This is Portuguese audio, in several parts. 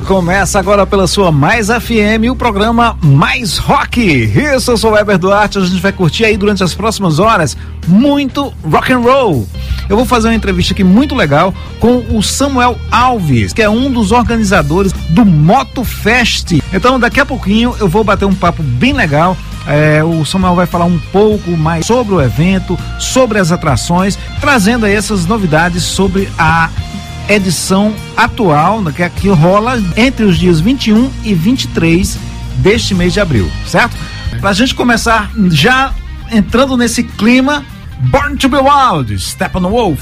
Começa agora pela sua Mais FM, o programa Mais Rock. Isso, eu sou o Weber Duarte, a gente vai curtir aí durante as próximas horas muito rock and roll. Eu vou fazer uma entrevista aqui muito legal com o Samuel Alves, que é um dos organizadores do Motofest. Então daqui a pouquinho eu vou bater um papo bem legal. O Samuel vai falar um pouco mais sobre o evento, sobre as atrações, trazendo aí essas novidades sobre a edição atual, que rola entre os dias 21 e 23 deste mês de abril, certo? Pra gente começar já entrando nesse clima, Born to be Wild, Steppenwolf.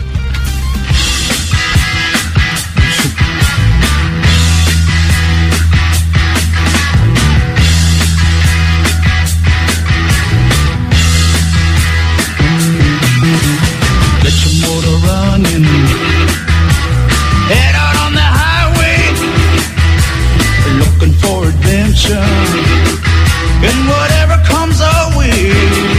Get your motor running. Head out on the highway, looking for adventure, and whatever comes our way.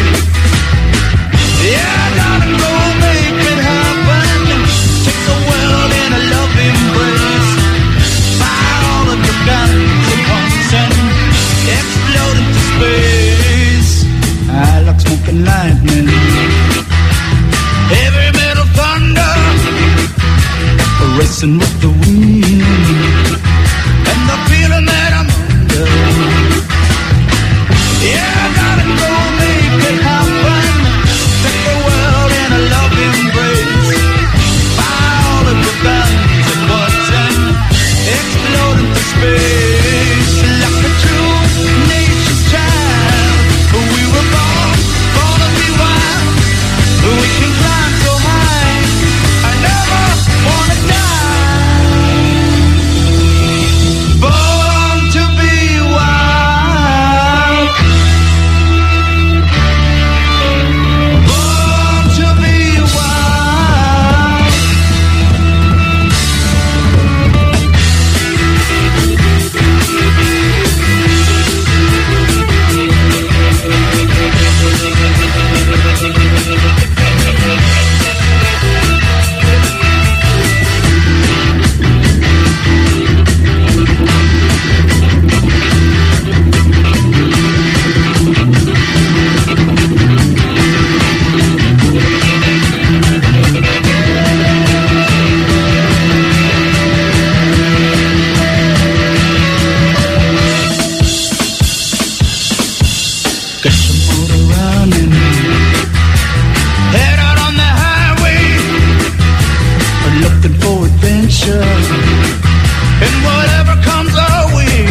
Yeah, gotta go make it happen. Take the world in a loving embrace. Fire all of your guns at once and explode into space. I like smoking lightning, heavy metal thunder, racing with the wind, and the feeling that I'm under. Yeah, I gotta go make it happen. Take the world in a loving embrace. Fire all of your guns at once and explode into space. Like a true nature's child, we were born to be wild. We can climb so high, I never wanna die. And whatever comes our way.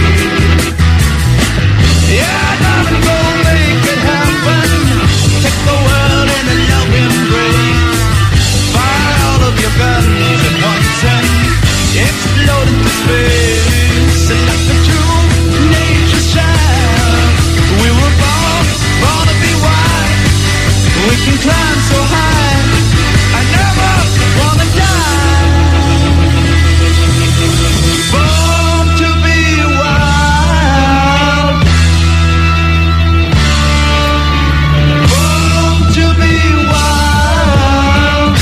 Yeah, gotta go make it happen. Take the world in a loving embrace. Fire all of your guns at once and explode into space. Like a true nature's child, we were born to be wild. We can climb so high, I never wanna die. Born to be wild. Born to be wild.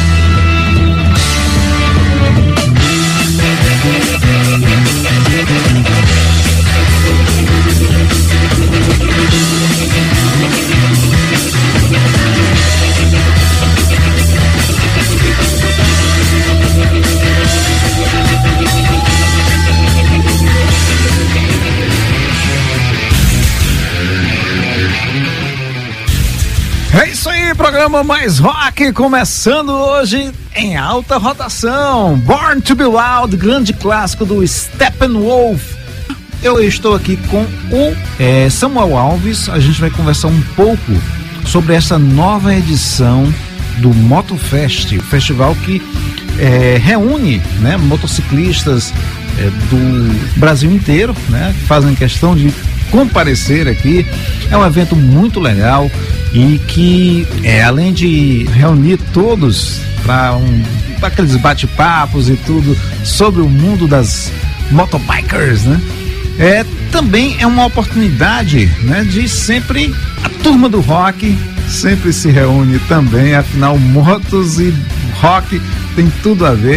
É isso aí, programa Mais Rock, começando hoje em alta rotação. Born to be Wild, grande clássico do Steppenwolf. Eu estou aqui com o Samuel Alves. A gente vai conversar um pouco sobre essa nova edição do Motofest, festival que reúne, né, motociclistas do Brasil inteiro, né, que fazem questão de comparecer aqui. É um evento muito legal e que, além de reunir todos para aqueles bate-papos e tudo sobre o mundo das motobikers, né? Também é uma oportunidade, né, de sempre a turma do rock sempre se reúne também, afinal motos e rock tem tudo a ver.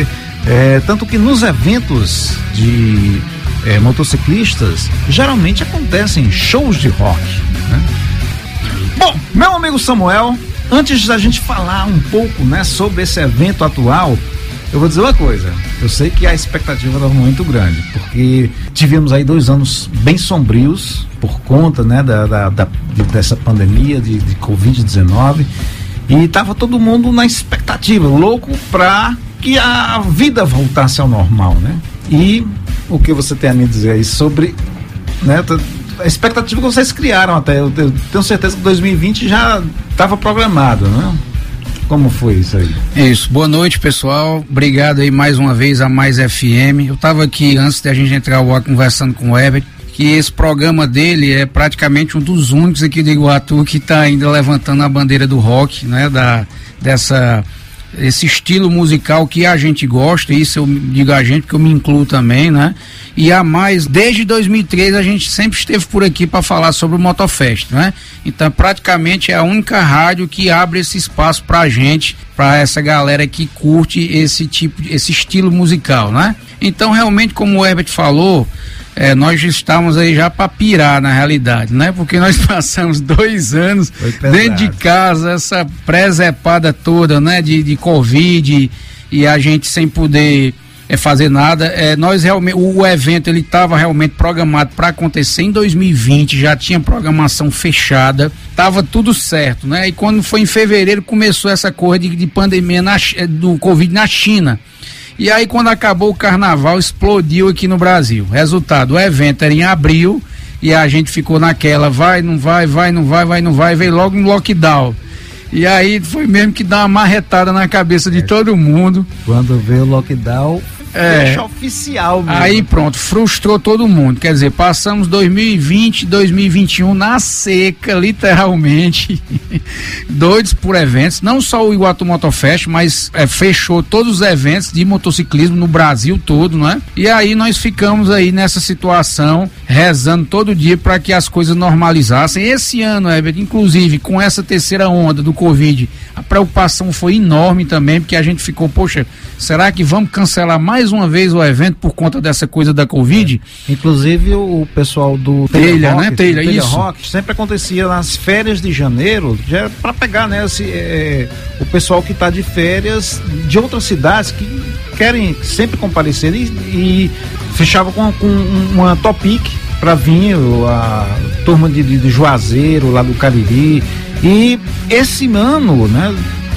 Tanto que nos eventos de motociclistas, geralmente acontecem shows de rock, né? Bom, meu amigo Samuel, antes da gente falar um pouco, né, sobre esse evento atual, eu vou dizer uma coisa. Eu sei que a expectativa estava muito grande, porque tivemos aí 2 anos bem sombrios por conta, né, dessa pandemia de Covid-19, e estava todo mundo na expectativa, louco para que a vida voltasse ao normal, né? E o que você tem a me dizer aí sobre, né, a expectativa que vocês criaram até? Eu tenho certeza que 2020 já estava programado, né? Como foi isso aí? Isso, boa noite, pessoal, obrigado aí mais uma vez a Mais FM. Eu estava aqui antes de a gente entrar ao ar conversando com o Herbert, que esse programa dele é praticamente um dos únicos aqui de Iguatu que está ainda levantando a bandeira do rock, né, esse estilo musical que a gente gosta. Isso eu digo a gente porque eu me incluo também, né? E a Mais, desde 2003 a gente sempre esteve por aqui para falar sobre o Motofest, né? Então praticamente é a única rádio que abre esse espaço pra gente, pra essa galera que curte esse estilo musical, né? Então realmente, como o Herbert falou, nós estamos aí já para pirar na realidade, né? Porque nós passamos 2 anos dentro de casa, essa presepada toda, né? De Covid, e a gente sem poder fazer nada. Nós realmente, o evento ele estava realmente programado para acontecer em 2020, já tinha programação fechada, tava tudo certo, né? E quando foi em fevereiro começou essa coisa de pandemia do Covid na China. E aí quando acabou o carnaval, explodiu aqui no Brasil. Resultado, o evento era em abril e a gente ficou naquela, vai, não vai, veio logo um lockdown. E aí foi mesmo que dá uma marretada na cabeça de todo mundo. Quando veio o lockdown, fecha oficial mesmo. Aí pronto, frustrou todo mundo. Quer dizer, passamos 2020, 2021 na seca, literalmente, doidos por eventos. Não só o Iguatu Motofest, mas fechou todos os eventos de motociclismo no Brasil todo, né? E aí nós ficamos aí nessa situação, rezando todo dia para que as coisas normalizassem. Esse ano, Herbert, inclusive, com essa terceira onda do Covid, a preocupação foi enorme também, porque a gente ficou, poxa, será que vamos cancelar mais uma vez o evento por conta dessa coisa da Covid? Inclusive o pessoal do Telha Rock, né? Telha Rock sempre acontecia nas férias de janeiro, já para pegar, né, o pessoal que está de férias de outras cidades que querem sempre comparecer e fechava com uma Topic para vir a turma de Juazeiro, lá do Cariri. E esse ano, né,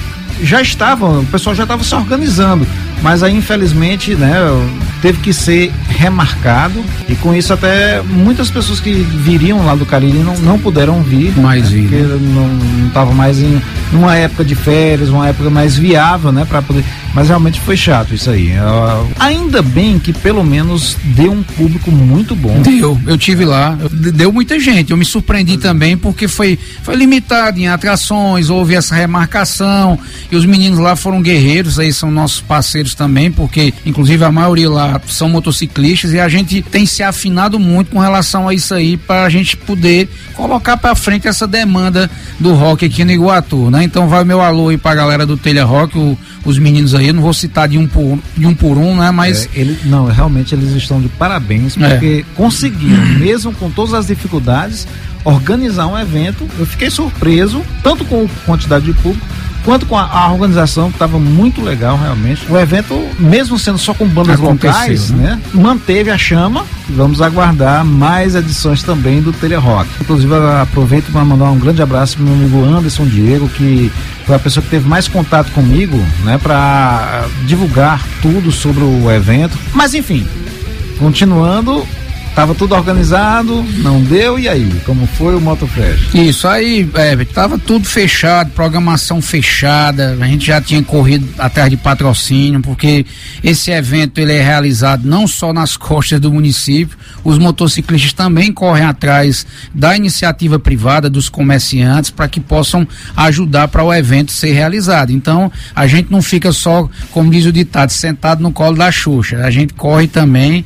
o pessoal já estava se organizando, mas aí infelizmente, né, teve que ser remarcado, e com isso até muitas pessoas que viriam lá do Cariri não puderam vir, mais, né, porque não estava mais em uma época de férias, uma época mais viável, né, para poder, mas realmente foi chato isso aí. Ainda bem que pelo menos deu um público muito bom. Eu tive lá, deu muita gente, eu me surpreendi também, porque foi limitado em atrações, houve essa remarcação, e os meninos lá foram guerreiros, aí são nossos parceiros também, porque inclusive a maioria lá são motociclistas, e a gente tem se afinado muito com relação a isso aí, para a gente poder colocar para frente essa demanda do rock aqui no Iguatu, né? Então vai o meu alô aí pra galera do Telha Rock, os meninos aí, eu não vou citar de um por um, né? Mas realmente eles estão de parabéns, porque conseguiram, mesmo com todas as dificuldades, organizar um evento. Eu fiquei surpreso, tanto com a quantidade de público, quanto com a organização, que estava muito legal realmente. O evento, mesmo sendo só com bandas locais, né, manteve a chama. Vamos aguardar mais edições também do Telha Rock. Inclusive, aproveito para mandar um grande abraço para o meu amigo Anderson Diego, que foi a pessoa que teve mais contato comigo, né, para divulgar tudo sobre o evento. Mas enfim, continuando, tava tudo organizado, não deu, e aí? Como foi o Motofest? Isso aí, tava tudo fechado, programação fechada, a gente já tinha corrido atrás de patrocínio, porque esse evento ele é realizado não só nas costas do município, os motociclistas também correm atrás da iniciativa privada, dos comerciantes, para que possam ajudar para o evento ser realizado. Então, a gente não fica só, como diz o ditado, sentado no colo da Xuxa, a gente corre também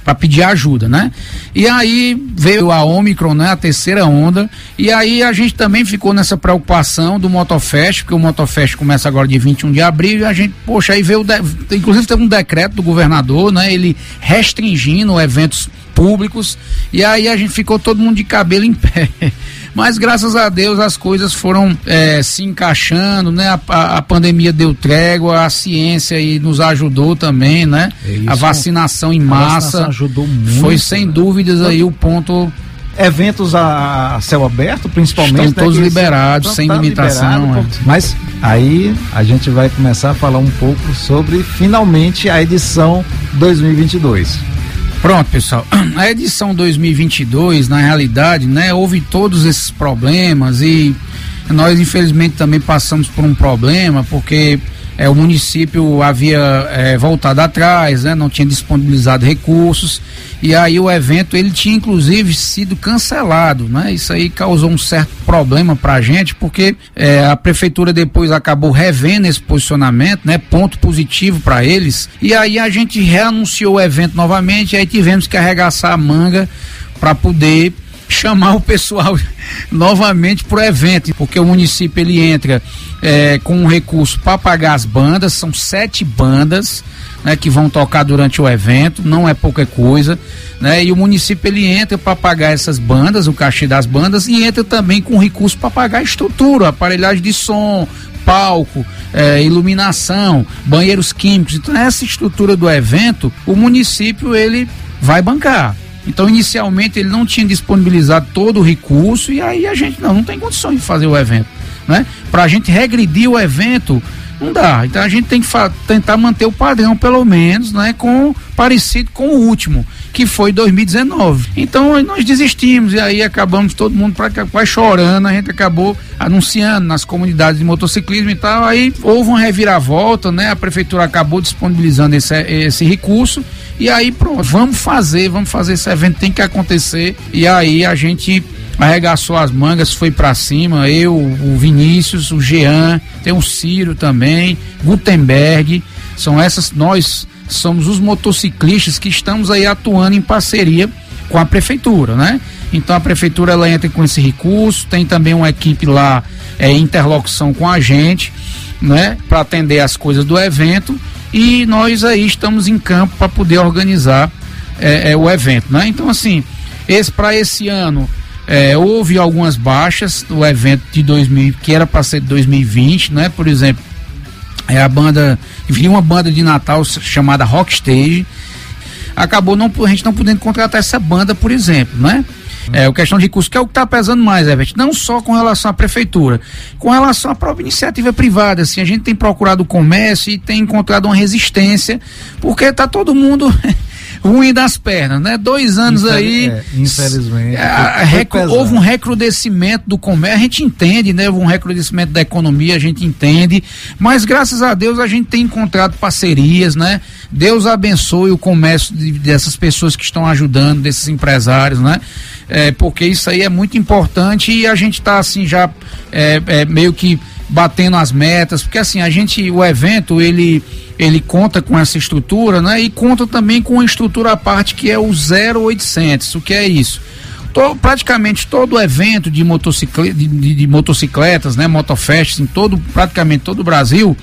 pedir ajuda, né? E aí veio a Ômicron, né? A terceira onda, e aí a gente também ficou nessa preocupação do Motofest, porque o Motofest começa agora de 21 de abril, e a gente, poxa, aí veio, inclusive teve um decreto do governador, né? Ele restringindo eventos públicos, e aí a gente ficou todo mundo de cabelo em pé. Mas graças a Deus as coisas foram se encaixando, né? A pandemia deu trégua, a ciência aí nos ajudou também, né? A vacinação em massa ajudou muito, foi sem dúvidas aí o ponto. Eventos a céu aberto, principalmente, estão todos liberados, sem limitação. Mas aí a gente vai começar a falar um pouco sobre finalmente a edição 2022. Pronto, pessoal, a edição 2022, na realidade, né, houve todos esses problemas e nós infelizmente também passamos por um problema, porque o município havia voltado atrás, né, não tinha disponibilizado recursos, e aí o evento ele tinha inclusive sido cancelado, né? Isso aí causou um certo problema pra gente, porque a prefeitura depois acabou revendo esse posicionamento, né? Ponto positivo para eles, e aí a gente reanunciou o evento novamente, e aí tivemos que arregaçar a manga para poder chamar o pessoal novamente pro evento, porque o município ele entra com um recurso para pagar as bandas, são 7 bandas, né, que vão tocar durante o evento, não é pouca coisa, né? E o município ele entra para pagar essas bandas, o cachê das bandas, e entra também com recurso para pagar a estrutura, aparelhagem de som, palco, iluminação, banheiros químicos. Então essa estrutura do evento, o município ele vai bancar. Então inicialmente ele não tinha disponibilizado todo o recurso, e aí a gente não tem condições de fazer o evento, né? Pra gente regredir o evento não dá, então a gente tem que tentar manter o padrão, pelo menos, né, parecido com o último, que foi 2019. Então nós desistimos, e aí acabamos todo mundo quase chorando. A gente acabou anunciando nas comunidades de motociclismo e tal, aí houve uma reviravolta, né? A prefeitura acabou disponibilizando esse recurso, e aí pronto, vamos fazer esse evento, tem que acontecer. E aí a gente arregaçou as mangas, foi pra cima, eu, o Vinícius, o Jean, tem o Ciro também, Gutenberg, nós somos os motociclistas que estamos aí atuando em parceria com a prefeitura, né? Então a prefeitura ela entra com esse recurso, tem também uma equipe lá em interlocução com a gente, né? Para atender as coisas do evento, e nós aí estamos em campo para poder organizar o evento, né? Então assim, para esse ano houve algumas baixas do evento de 2000, que era para ser de 2020, né? Por exemplo, vinha uma banda de Natal chamada Rockstage, acabou a gente não podendo contratar essa banda, por exemplo, né? A questão de recursos, que é o que está pesando mais, Everton, não só com relação à prefeitura, com relação à própria iniciativa privada. Assim, a gente tem procurado o comércio e tem encontrado uma resistência, porque está todo mundo ruim das pernas, né? 2 anos infelizmente houve um recrudescimento do comércio, a gente entende, né? Houve um recrudescimento da economia, a gente entende, mas graças a Deus a gente tem encontrado parcerias, né? Deus abençoe o comércio dessas pessoas que estão ajudando, desses empresários, né? Porque isso aí é muito importante, e a gente está assim já meio que batendo as metas, porque assim, o evento ele conta com essa estrutura, né? E conta também com uma estrutura à parte, que é o 0800. O que é isso? Praticamente todo evento de motocicletas, né? Motofest, praticamente todo o Brasil,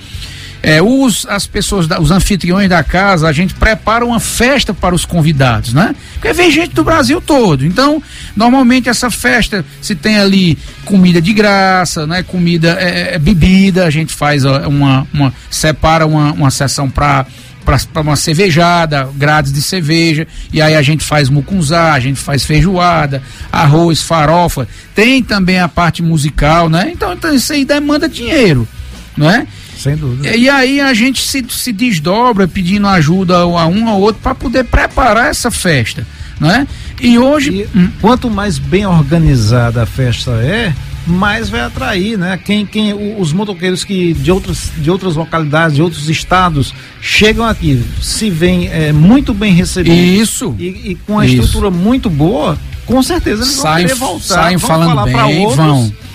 as pessoas, os anfitriões da casa, a gente prepara uma festa para os convidados, né? Porque vem gente do Brasil todo. Então, normalmente essa festa se tem ali comida de graça, né? Comida, bebida, a gente faz separa uma sessão para uma cervejada, grades de cerveja, e aí a gente faz mucunzá, a gente faz feijoada, arroz, farofa, tem também a parte musical, né? Então isso aí demanda dinheiro, não é? Sem dúvida. E aí a gente se desdobra pedindo ajuda a um ao outro para poder preparar essa festa, né? E hoje... quanto mais bem organizada a festa mais vai atrair, né? Os motoqueiros que de outras localidades, de outros estados, chegam aqui, se vêm muito bem recebidos. Isso. E com a estrutura muito boa, com certeza eles vão querer voltar. Saem falando bem, vão.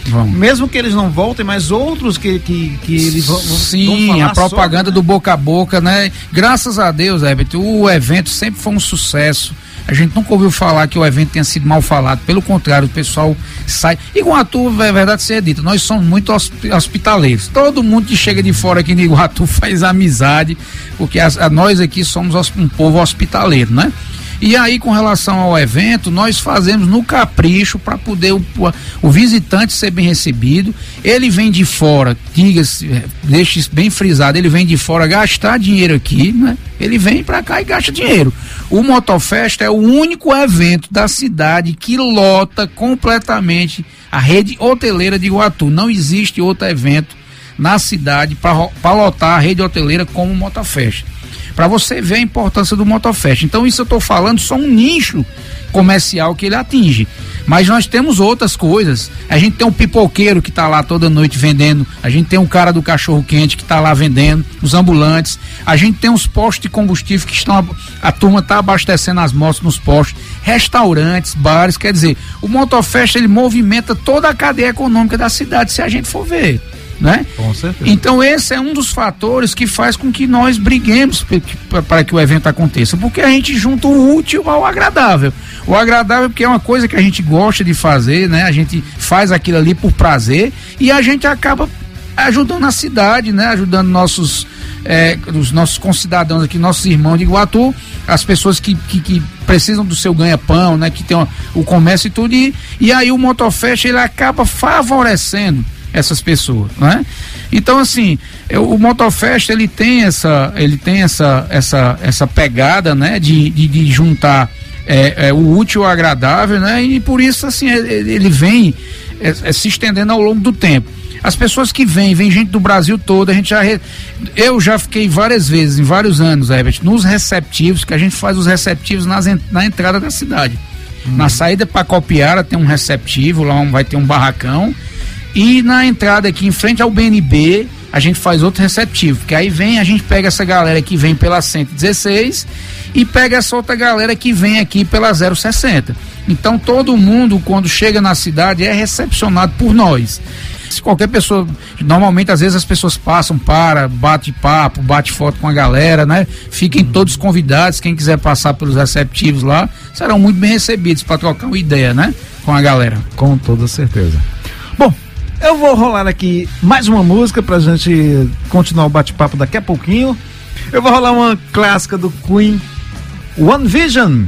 Mesmo que eles não voltem, mas outros que eles vão Sim, a propaganda sobre, né? Do boca a boca, né? Graças a Deus, Herbert, o evento sempre foi um sucesso. A gente nunca ouviu falar que o evento tenha sido mal falado, pelo contrário, o pessoal sai. Iguatu, é verdade ser dita, nós somos muito hospitaleiros. Todo mundo que chega de fora aqui em Iguatu faz amizade, porque nós aqui somos um povo hospitaleiro, né? E aí, com relação ao evento, nós fazemos no capricho para poder o visitante ser bem recebido. Ele vem de fora, diga-se, deixe isso bem frisado, ele vem de fora gastar dinheiro aqui, né? Ele vem para cá e gasta dinheiro. O Motofest é o único evento da cidade que lota completamente a rede hoteleira de Iguatu. Não existe outro evento na cidade para lotar a rede hoteleira como o Motofest. Para você ver a importância do Motofest. Então isso eu estou falando só um nicho comercial que ele atinge. Mas nós temos outras coisas. A gente tem um pipoqueiro que está lá toda noite vendendo. A gente tem um cara do cachorro quente que está lá vendendo, os ambulantes. A gente tem uns postos de combustível que a turma está abastecendo as motos nos postos. Restaurantes, bares, quer dizer, o Motofest ele movimenta toda a cadeia econômica da cidade, se a gente for ver. Né? Com certeza. Então esse é um dos fatores que faz com que nós briguemos para que o evento aconteça, porque a gente junta o útil ao agradável. O agradável porque é uma coisa que a gente gosta de fazer, né? A gente faz aquilo ali por prazer e a gente acaba ajudando a cidade, né? Ajudando os nossos concidadãos aqui, nossos irmãos de Iguatu, as pessoas que precisam do seu ganha-pão, né? Que tem o comércio e tudo, e aí o Motofest ele acaba favorecendo essas pessoas, né? Então assim, o Motofest ele tem essa pegada, né? De juntar o útil ao agradável, né? E por isso assim ele vem se estendendo ao longo do tempo. As pessoas que vem gente do Brasil todo, eu já fiquei várias vezes, em vários anos, Herbert, nos receptivos, que a gente faz os receptivos na entrada da cidade. Na saída para Copiara tem um receptivo, lá vai ter um barracão. E na entrada aqui em frente ao BNB a gente faz outro receptivo, porque aí a gente pega essa galera que vem pela 116 e pega essa outra galera que vem aqui pela 060. Então todo mundo quando chega na cidade é recepcionado por nós. Se qualquer pessoa, normalmente às vezes as pessoas passam, bate papo, bate foto com a galera, né? Fiquem todos convidados, quem quiser passar pelos receptivos lá, serão muito bem recebidos para trocar uma ideia, né? Com a galera. Com toda certeza. Bom, eu vou rolar aqui mais uma música pra gente continuar o bate-papo daqui a pouquinho. Eu vou rolar uma clássica do Queen, One Vision.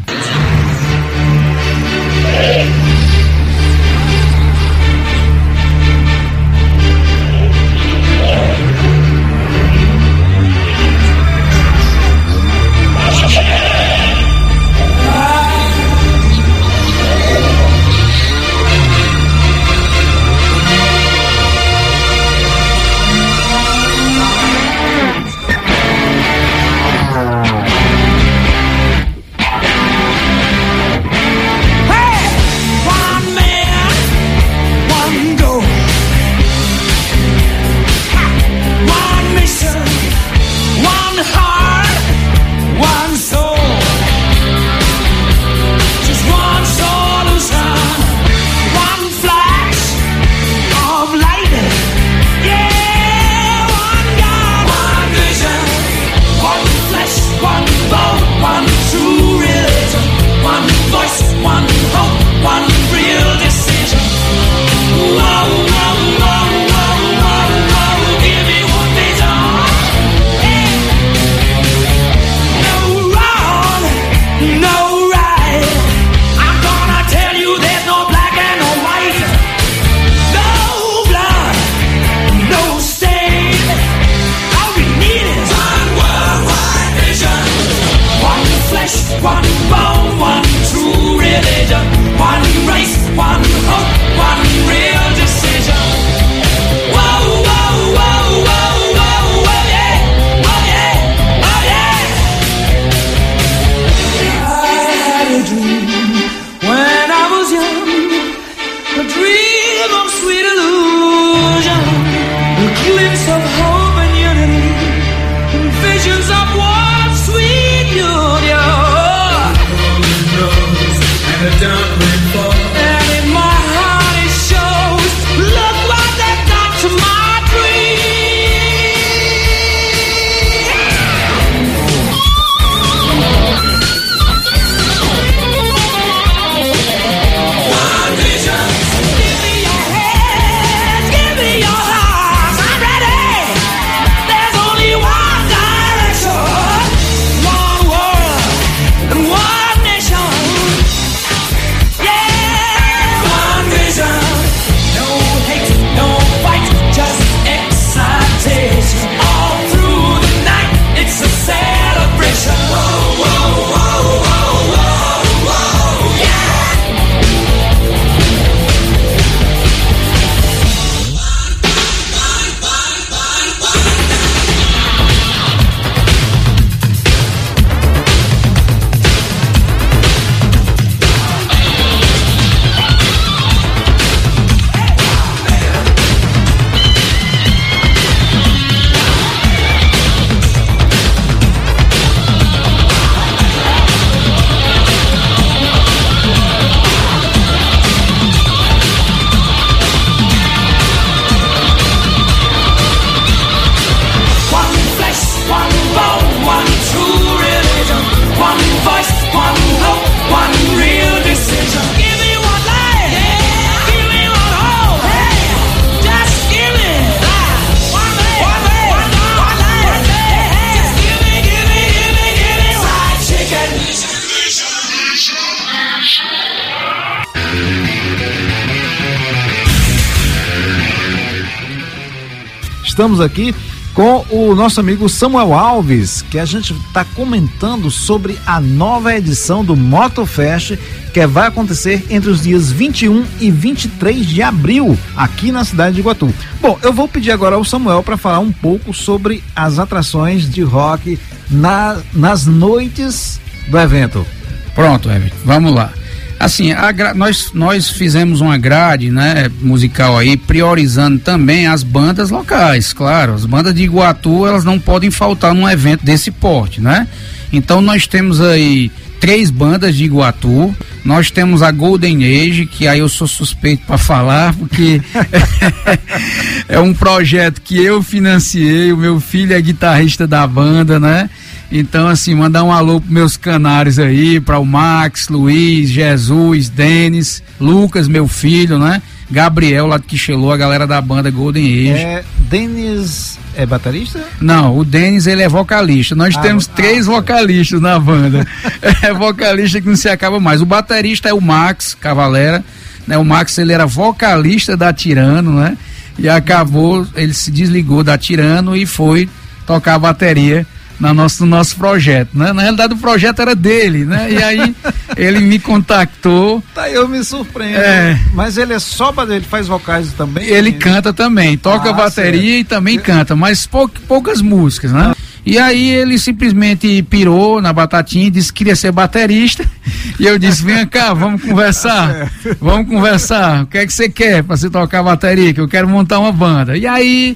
And in my heart it shows love. estamos aqui com o nosso amigo Samuel Alves, que a gente está comentando sobre a nova edição do Motofest, que vai acontecer entre os dias 21 e 23 de abril, aqui na cidade de Iguatu. Bom, eu vou pedir agora ao Samuel para falar um pouco sobre as atrações de rock nas noites do evento. Pronto, Everton, vamos lá. Assim, nós fizemos uma grade, né, musical aí, priorizando também as bandas locais, claro. As bandas de Iguatu, elas não podem faltar num evento desse porte, né? Então nós temos aí 3 bandas de Iguatu. Nós temos a Golden Age, que aí eu sou suspeito para falar, porque é um projeto que eu financiei, o meu filho é guitarrista da banda, né? Então, assim, mandar um alô pros meus canários aí, para o Max, Luiz, Jesus, Denis, Lucas, meu filho, né? Gabriel, lá de Quixelô, a galera da banda Golden Age. Denis é baterista? Não, o Denis, ele é vocalista. Nós temos 3 vocalistas na banda. É vocalista que não se acaba mais. O baterista é o Max Cavalera, né? O Max, ele era vocalista da Tirano, né? E acabou, ele se desligou da Tirano e foi tocar a bateria no nosso projeto, né? Na realidade o projeto era dele, né? E aí ele me contactou. Tá, eu me surpreendo. Mas ele é só ele faz vocais também? Ele canta também, toca bateria certo. E também canta, mas poucas músicas, né? E aí ele simplesmente pirou na batatinha e disse que queria ser baterista. E eu disse, vem cá, vamos conversar. Vamos conversar. O que é que você quer pra você tocar bateria? Que eu quero montar uma banda. E aí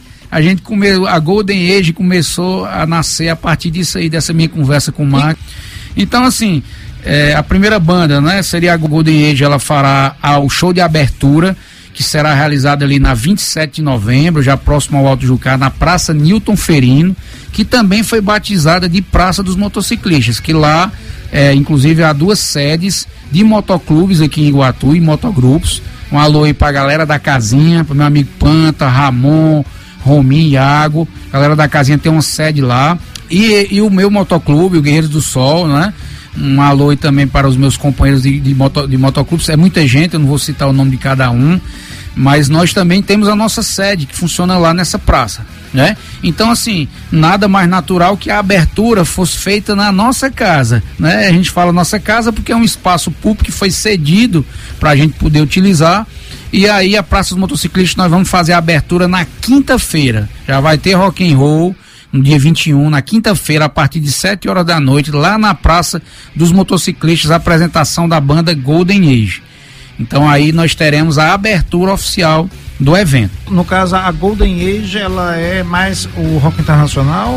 a Golden Age começou a nascer a partir disso aí, dessa minha conversa com o Mark. Então, assim, a primeira banda, né, seria a Golden Age. Ela fará o show de abertura, que será realizado ali na 27 de novembro, já próximo ao Alto Jucá, na Praça Newton Ferino, que também foi batizada de Praça dos Motociclistas, que lá, inclusive, há 2 sedes de motoclubes aqui em Iguatu e motogrupos. Um alô aí pra galera da casinha, pro meu amigo Panta, Ramon, Rominho, Iago, a galera da casinha tem uma sede lá, e o meu motoclube, o Guerreiros do Sol, né? Um alô aí também para os meus companheiros de motoclubes, é muita gente, eu não vou citar o nome de cada um, mas nós também temos a nossa sede, que funciona lá nessa praça, né? Então, assim, nada mais natural que a abertura fosse feita na nossa casa, né? A gente fala nossa casa porque é um espaço público que foi cedido para a gente poder utilizar. E aí a Praça dos Motociclistas nós vamos fazer a abertura na quinta-feira. Já vai ter rock and roll no dia 21, na quinta-feira, a partir de 7 horas da noite, lá na Praça dos Motociclistas, a apresentação da banda Golden Age. Então aí nós teremos a abertura oficial do evento. No caso, a Golden Age, ela é mais o rock internacional?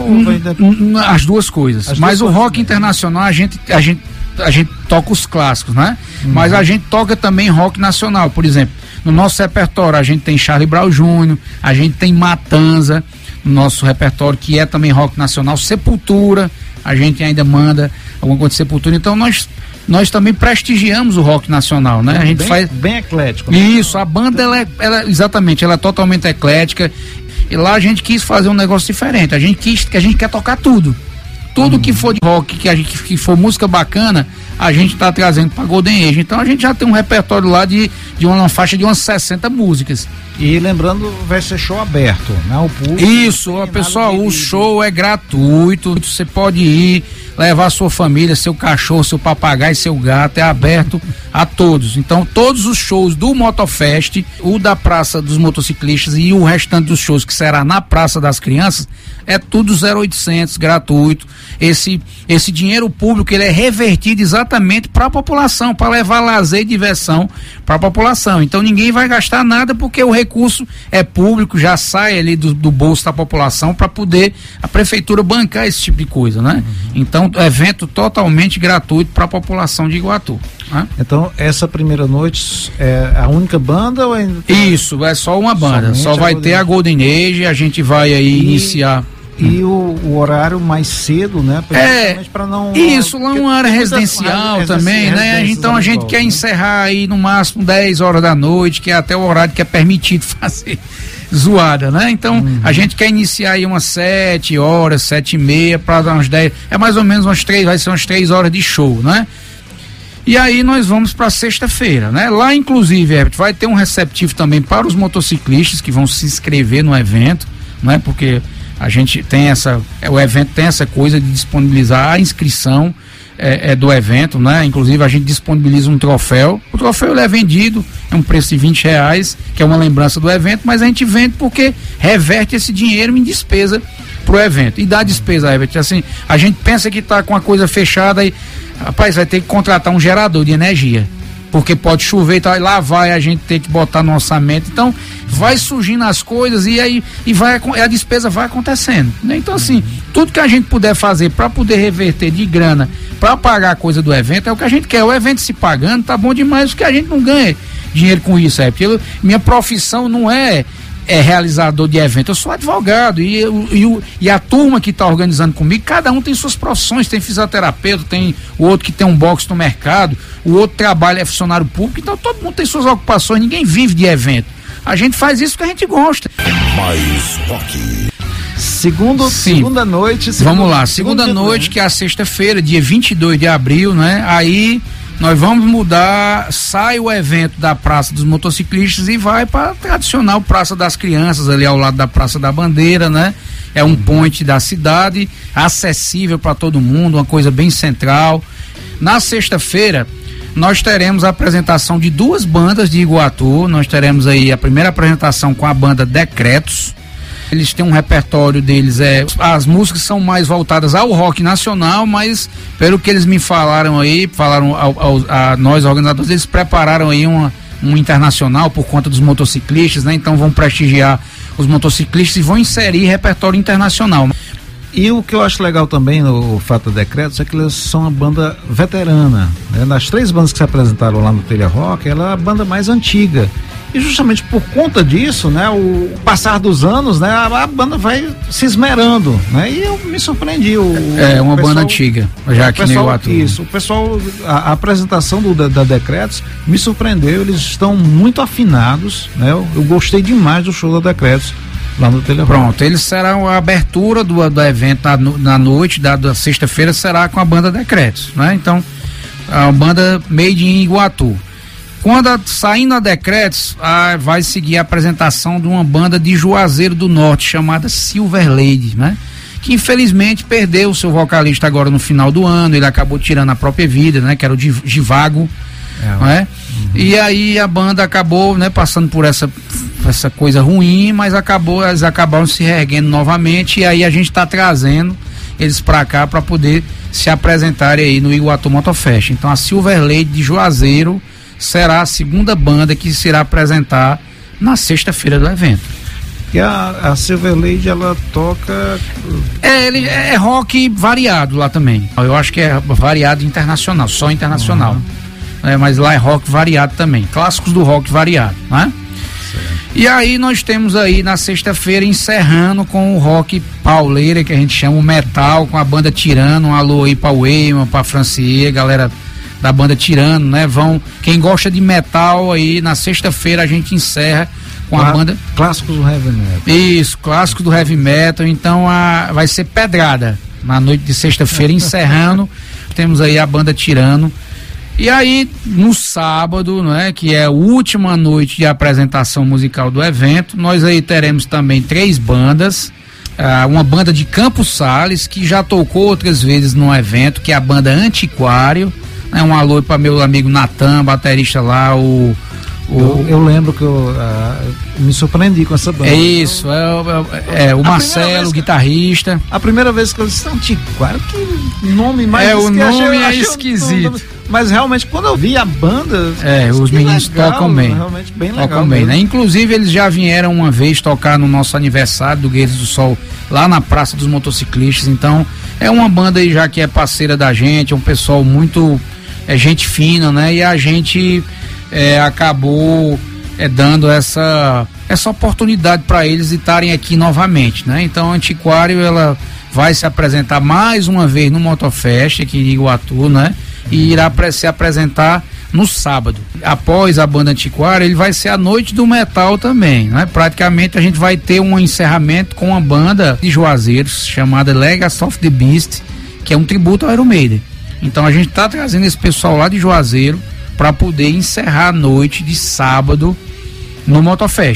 As duas coisas. Mas o rock internacional, a gente toca os clássicos, né? Mas a gente toca também rock nacional, por exemplo. No nosso repertório a gente tem Charlie Brown Jr., a gente tem Matanza no nosso repertório, que é também rock nacional, Sepultura, a gente ainda manda alguma coisa de Sepultura. Então nós também prestigiamos o rock nacional, né? A gente faz bem eclético, né? Isso, a banda exatamente, ela é totalmente eclética. E lá a gente quis fazer um negócio diferente. A gente quer tocar tudo que for de rock, que for música bacana, a gente tá trazendo pra Golden Age. Então a gente já tem um repertório lá de uma faixa de umas 60 músicas. E lembrando, vai ser show aberto, né? O público. Isso, pessoal, o show é gratuito, você pode ir, levar sua família, seu cachorro, seu papagaio, seu gato, é aberto a todos. Então todos os shows do Motofest, o da Praça dos Motociclistas e o restante dos shows que será na Praça das Crianças, é tudo 0800, gratuito. Esse dinheiro público, ele é revertido exatamente para a população, para levar lazer e diversão para a população. Então ninguém vai gastar nada, porque o recurso é público, já sai ali do bolso da população para poder a prefeitura bancar esse tipo de coisa, né? Então, evento totalmente gratuito para a população de Iguatu, né? Então, essa primeira noite é a única banda ou ainda Isso, é só uma banda. Só vai ter a Golden Age, a gente vai aí iniciar. E o horário mais cedo, né? Pra não, isso, lá uma área residencial também, né? Então a gente quer encerrar aí no máximo 10 horas da noite, que é até o horário que é permitido fazer zoada, né? Então a gente quer iniciar aí umas 7 horas, 7h30, para dar umas 10, mais ou menos vai ser umas 3 horas de show, né? E aí nós vamos para sexta-feira, né? Lá, inclusive, vai ter um receptivo também para os motociclistas que vão se inscrever no evento. né? Porque a gente tem o evento tem essa coisa de disponibilizar a inscrição do evento, né? Inclusive a gente disponibiliza um troféu. O troféu ele é vendido, é um preço de R$20, que é uma lembrança do evento, mas a gente vende porque reverte esse dinheiro em despesa pro evento. E dá despesa, Herbert, assim, a gente pensa que tá com a coisa fechada e, rapaz, vai ter que contratar um gerador de energia, porque pode chover e tal, e lá vai a gente ter que botar no orçamento. Então vai surgindo as coisas e aí a despesa vai acontecendo, né? Então assim, tudo que a gente puder fazer para poder reverter de grana para pagar a coisa do evento é o que a gente quer. O evento se pagando tá bom demais, porque a gente não ganha dinheiro com isso, porque minha profissão não é realizador de evento, eu sou advogado e a turma que está organizando comigo, cada um tem suas profissões, tem fisioterapeuta, tem o outro que tem um box no mercado, o outro trabalha, é funcionário público, então todo mundo tem suas ocupações, ninguém vive de evento. A gente faz isso porque a gente gosta. Mais rock. Segunda noite. Vamos lá, segunda noite, que é a sexta-feira, dia 22 de abril, né? Aí nós vamos mudar, sai o evento da Praça dos Motociclistas e vai para a tradicional Praça das Crianças, ali ao lado da Praça da Bandeira, né? É um point da cidade, acessível para todo mundo, uma coisa bem central. Na sexta-feira, nós teremos a apresentação de duas bandas de Iguatu. Nós teremos aí a primeira apresentação com a banda Decretos. Eles têm um repertório deles, as músicas são mais voltadas ao rock nacional, mas pelo que eles me falaram aí, a nós organizadores, eles prepararam aí um internacional por conta dos motociclistas, né? Então vão prestigiar os motociclistas e vão inserir repertório internacional. E o que eu acho legal também no Fato Decretos é que eles são uma banda veterana, né? Nas 3 bandas que se apresentaram lá no Telha Rock, ela é a banda mais antiga. E justamente por conta disso, né, o passar dos anos, né, a banda vai se esmerando, né? E eu me surpreendi. Uma banda antiga, já que nem o ator. Isso, o pessoal, a apresentação da Decretos me surpreendeu, eles estão muito afinados, né? Eu gostei demais do show da Decretos lá no Telha Rock. Pronto, eles serão a abertura do evento na noite da sexta-feira será com a banda Decretos, né? Então, a banda made in Iguatu. Quando saindo a Decretos, vai seguir a apresentação de uma banda de Juazeiro do Norte chamada Silver Lady, né? Que infelizmente perdeu o seu vocalista agora no final do ano, ele acabou tirando a própria vida, né? Que era o Givago, né? E aí a banda acabou, né, passando por essa coisa ruim, mas eles acabaram se reerguendo novamente, e aí a gente está trazendo eles para cá para poder se apresentarem aí no Iguatu Motofest. Então a Silver Lady de Juazeiro será a segunda banda que se irá apresentar na sexta-feira do evento. E a Silver Lady, ela toca... É rock variado lá também. Eu acho que é variado internacional, só internacional. Mas lá é rock variado também. Clássicos do rock variado, né? E aí nós temos aí na sexta-feira encerrando com o rock pauleira, que a gente chama o metal, com a banda Tirano. Um alô aí pra Weima, pra Francier, galera da banda Tirano, né? Quem gosta de metal aí, na sexta-feira a gente encerra com a banda... Clássicos do Heavy Metal. Isso, clássicos do Heavy Metal. Então vai ser pedrada na noite de sexta-feira, encerrando. Temos aí a banda Tirano. E aí, no sábado, né, que é a última noite de apresentação musical do evento, nós aí teremos também 3 bandas. Uma banda de Campos Sales, que já tocou outras vezes no evento, que é a banda Antiquário. Um alô para meu amigo Natan, baterista lá, eu lembro que eu me surpreendi com essa banda. É isso, o Marcelo, guitarrista. A primeira vez que eu disse Antiquário, que nome mais o nome é esquisito. Mas realmente, quando eu vi a banda... os meninos legal, tocam bem. Realmente bem legal. Tocam bem, né? Inclusive, eles já vieram uma vez tocar no nosso aniversário do Guerreiros do Sol, lá na Praça dos Motociclistas. Então, é uma banda aí já que é parceira da gente, é um pessoal muito... gente fina, né? E a gente acabou dando essa oportunidade para eles estarem aqui novamente, né? Então, a Antiquário, ela vai se apresentar mais uma vez no Motofest aqui em Iguatu, né? E irá se apresentar no sábado. Após a banda Antiquário, ele vai ser a noite do metal também, né? Praticamente a gente vai ter um encerramento com uma banda de Juazeiros chamada Legacy of the Beast, que é um tributo ao Iron Maiden. Então a gente está trazendo esse pessoal lá de Juazeiro para poder encerrar a noite de sábado no Motofest.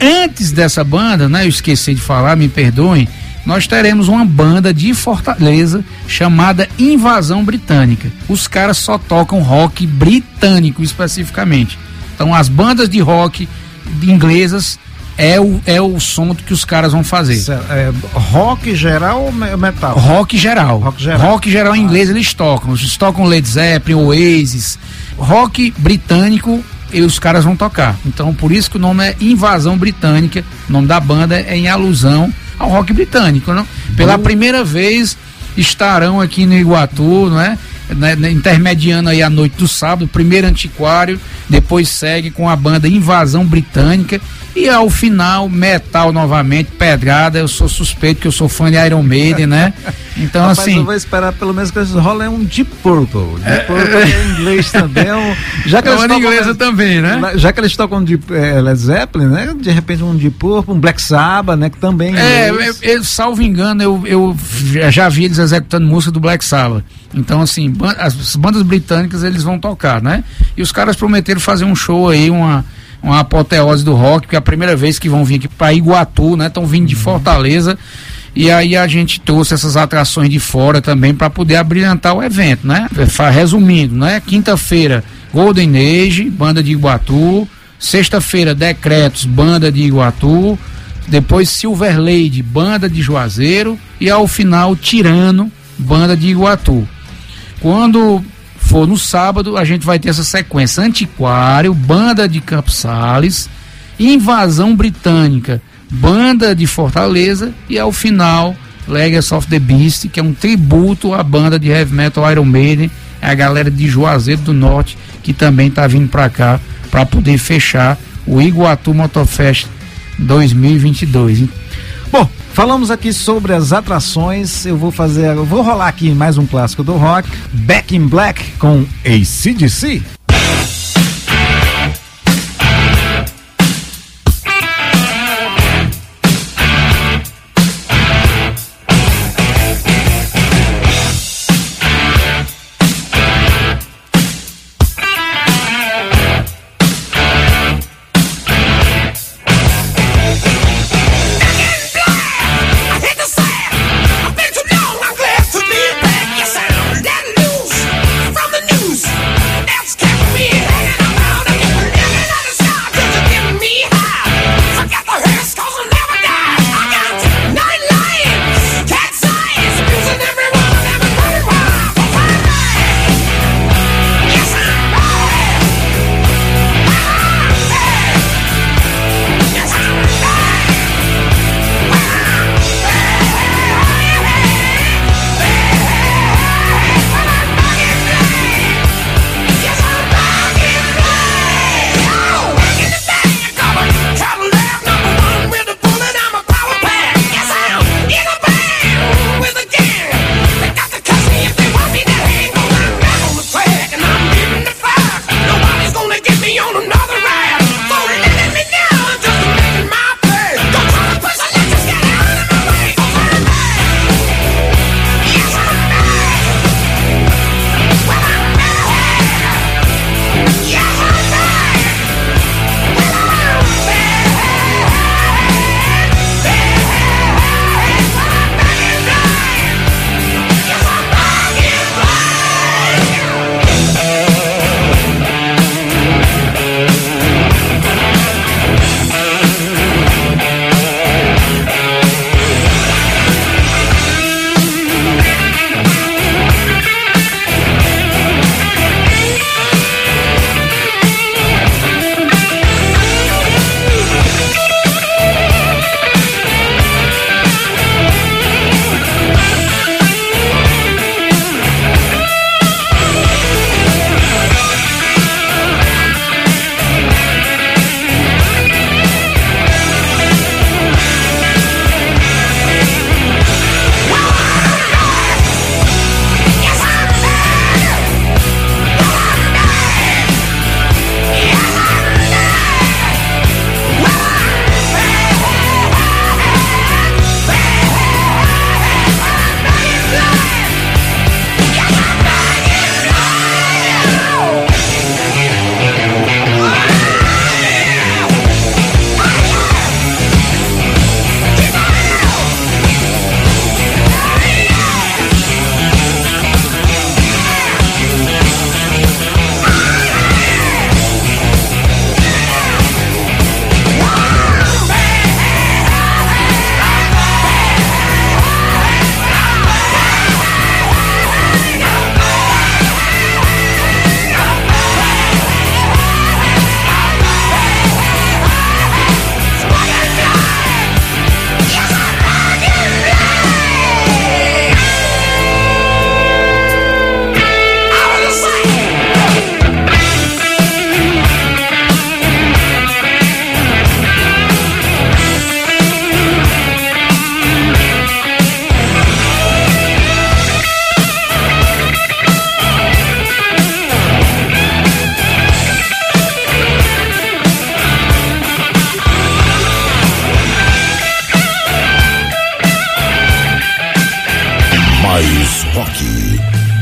antes dessa banda, né, eu esqueci de falar, me perdoem, nós teremos uma banda de Fortaleza chamada Invasão Britânica. Os caras só tocam rock britânico especificamente. Então as bandas de rock inglesas é o som que os caras vão fazer. Rock geral ou metal? Rock geral. Rock geral em inglês eles tocam Led Zeppelin, Oasis. Rock britânico e os caras vão tocar. Então por isso que o nome é Invasão Britânica. O nome da banda é em alusão ao rock britânico, não? Pela primeira vez estarão aqui no Iguatu, não é? Intermediando aí a noite do sábado, primeiro Antiquário, depois segue com a banda Invasão Britânica e ao final metal novamente, pedrada. Eu sou suspeito que eu sou fã de Iron Maiden, né? Então rapaz, assim, eu vou esperar pelo menos que eles rolem um Deep Purple. Deep Purple é inglês também, já que eles tocam inglesa também, né? Já que eles tocam de Led Zeppelin, né? De repente um Deep Purple, um Black Sabbath, né? Que também eu salvo engano, eu já vi eles executando música do Black Sabbath. Então assim, as bandas britânicas eles vão tocar, né? E os caras prometeram fazer um show aí, uma apoteose do rock, porque é a primeira vez que vão vir aqui para Iguatu, né? Estão vindo de Fortaleza. E aí a gente trouxe essas atrações de fora também para poder abrilhantar o evento, né? Resumindo, né? Quinta-feira, Golden Age, banda de Iguatu. Sexta-feira, Decretos, banda de Iguatu. Depois Silver Lady, banda de Juazeiro. E ao final, Tirano, banda de Iguatu. Quando for no sábado, a gente vai ter essa sequência: Antiquário, banda de Campos Sales, Invasão Britânica, banda de Fortaleza, e ao final Legacy of the Beast, que é um tributo à banda de heavy metal Iron Maiden, é a galera de Juazeiro do Norte que também tá vindo para cá para poder fechar o Iguatu Motofest 2022. Bom, falamos aqui sobre as atrações. Eu vou rolar aqui mais um clássico do rock, Back in Black com AC/DC. From the news, that's Rock.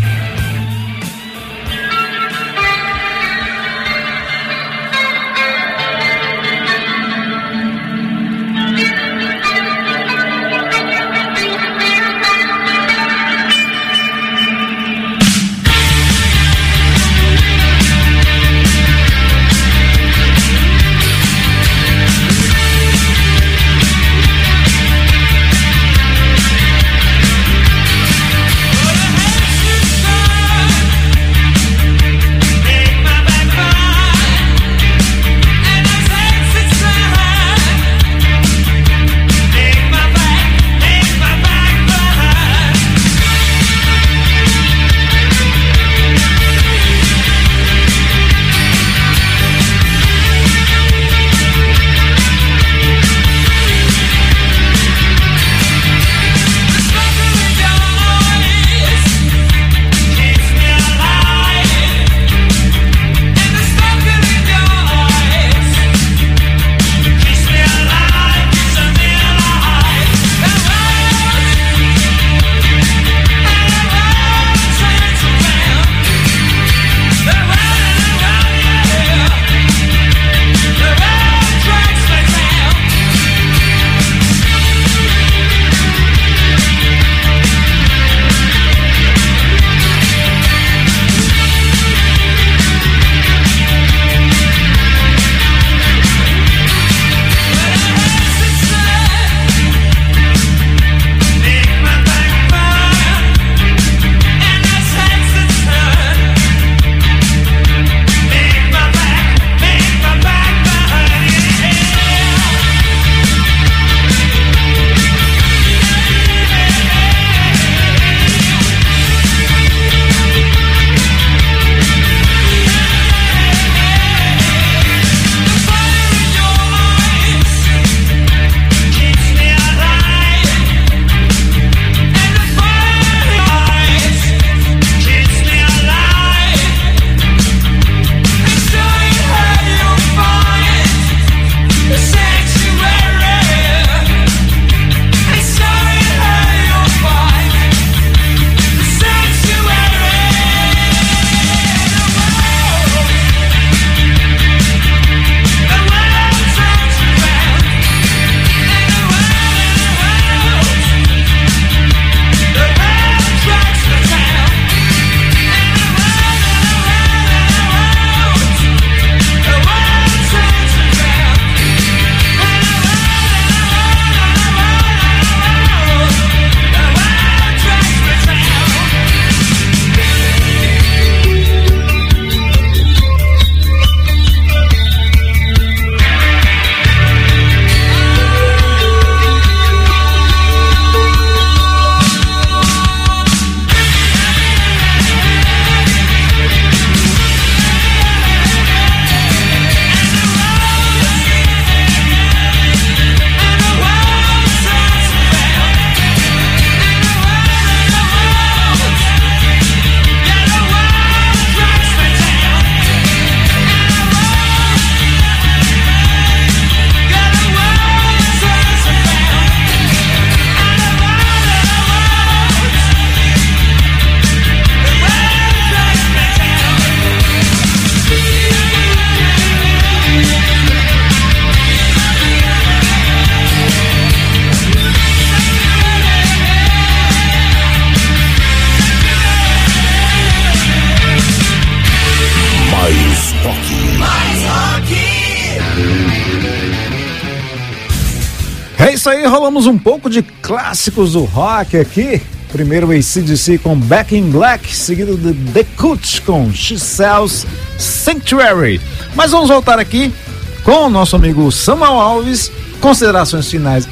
É isso aí, rolamos um pouco de clássicos do rock aqui. Primeiro o AC/DC com Back in Black, seguido de The Coots com She Sells Sanctuary. Mas vamos voltar aqui com o nosso amigo Samuel Alves. Considerações finais.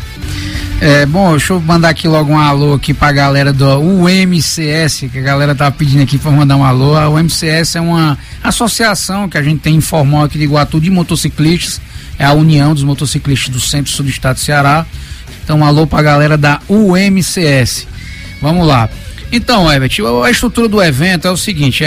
Bom, deixa eu mandar aqui logo um alô aqui pra galera do UMCS, que a galera tava pedindo aqui pra mandar um alô. A UMCS é uma associação que a gente tem informal aqui de Iguatu de motociclistas, é a União dos Motociclistas do Centro e Sul do Estado de Ceará. Então, um alô pra galera da UMCS. Vamos lá. Então, Herbert, a estrutura do evento é o seguinte,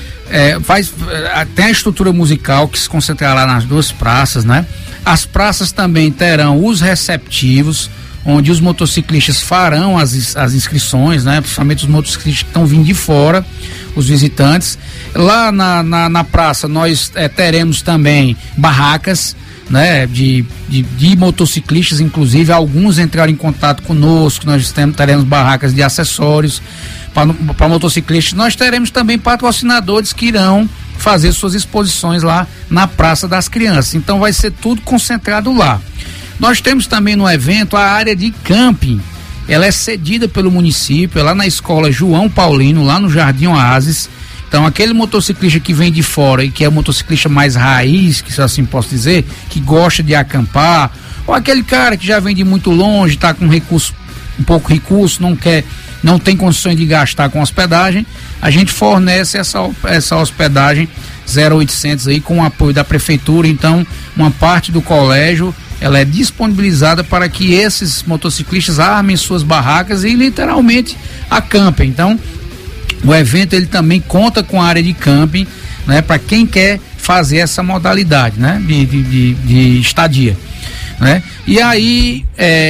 tem a estrutura musical que se concentrará nas duas praças, né? As praças também terão os receptivos, onde os motociclistas farão as inscrições, né? Principalmente os motociclistas que estão vindo de fora, os visitantes. Lá na praça nós teremos também barracas, né? De motociclistas, inclusive alguns entraram em contato conosco. Nós teremos barracas de acessórios para motociclistas. Nós teremos também patrocinadores que irão fazer suas exposições lá na Praça das Crianças. Então vai ser tudo concentrado lá. Nós temos também no evento a área de camping. Ela é cedida pelo município, é lá na escola João Paulino, lá no Jardim Oasis. Então aquele motociclista que vem de fora e que é o motociclista mais raiz, que assim posso dizer, que gosta de acampar, ou aquele cara que já vem de muito longe, está com um pouco recurso, não tem condições de gastar com hospedagem, a gente fornece essa hospedagem 0800 aí com o apoio da prefeitura. Então uma parte do colégio ela é disponibilizada para que esses motociclistas armem suas barracas e literalmente acampem. Então o evento ele também conta com a área de camping, né, para quem quer fazer essa modalidade, né, de estadia, né? E aí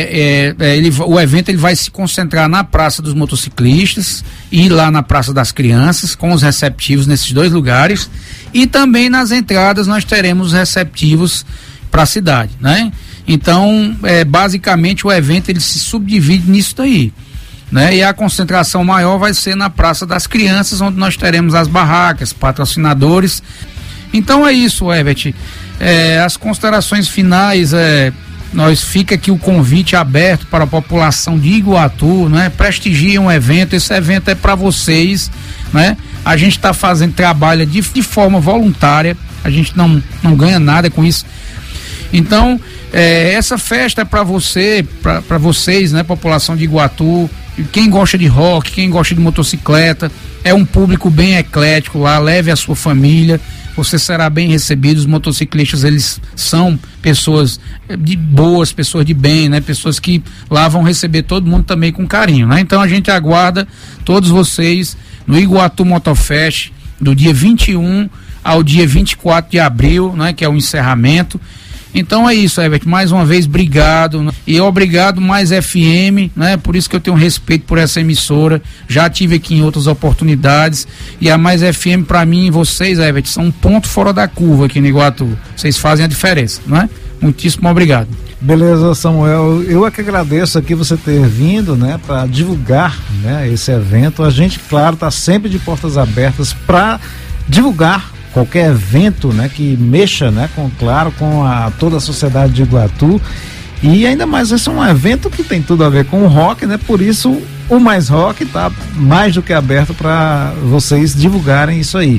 o evento ele vai se concentrar na Praça dos Motociclistas e lá na Praça das Crianças, com os receptivos nesses dois lugares, e também nas entradas nós teremos receptivos para a cidade, né? Então basicamente o evento ele se subdivide nisso daí, né? E a concentração maior vai ser na Praça das Crianças, onde nós teremos as barracas, patrocinadores. Então é isso, Herbert. As considerações finais, fica aqui o convite aberto para a população de Iguatu, né? Prestigiem o evento. Esse evento é para vocês, né? A gente está fazendo trabalho de forma voluntária, a gente não ganha nada com isso. Então essa festa é para vocês, né? População de Iguatu, quem gosta de rock, quem gosta de motocicleta, é um público bem eclético lá. Leve a sua família, você será bem recebido. Os motociclistas eles são pessoas pessoas de bem, né? Pessoas que lá vão receber todo mundo também com carinho, né? Então a gente aguarda todos vocês no Iguatu Motofest do dia 21 ao dia 24 de abril, né? Que é o encerramento. Então é isso, Herbert, mais uma vez obrigado, né? E obrigado Mais FM, né? Por isso que eu tenho respeito por essa emissora, já tive aqui em outras oportunidades, e a Mais FM para mim e vocês, Herbert, são um ponto fora da curva aqui no Iguatu, vocês fazem a diferença, né? Muitíssimo obrigado. Beleza, Samuel, eu é que agradeço aqui você ter vindo, né, para divulgar, né, esse evento. A gente, claro, tá sempre de portas abertas para divulgar qualquer evento, né, que mexa, né, com toda a sociedade de Iguatu. E ainda mais, esse é um evento que tem tudo a ver com o rock, né? Por isso o Mais Rock tá mais do que aberto para vocês divulgarem isso aí.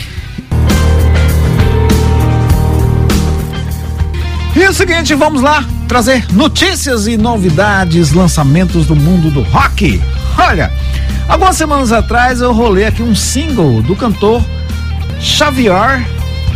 E é o seguinte, vamos lá trazer notícias e novidades, lançamentos do mundo do rock. Olha, algumas semanas atrás eu rolei aqui um single do cantor Xavier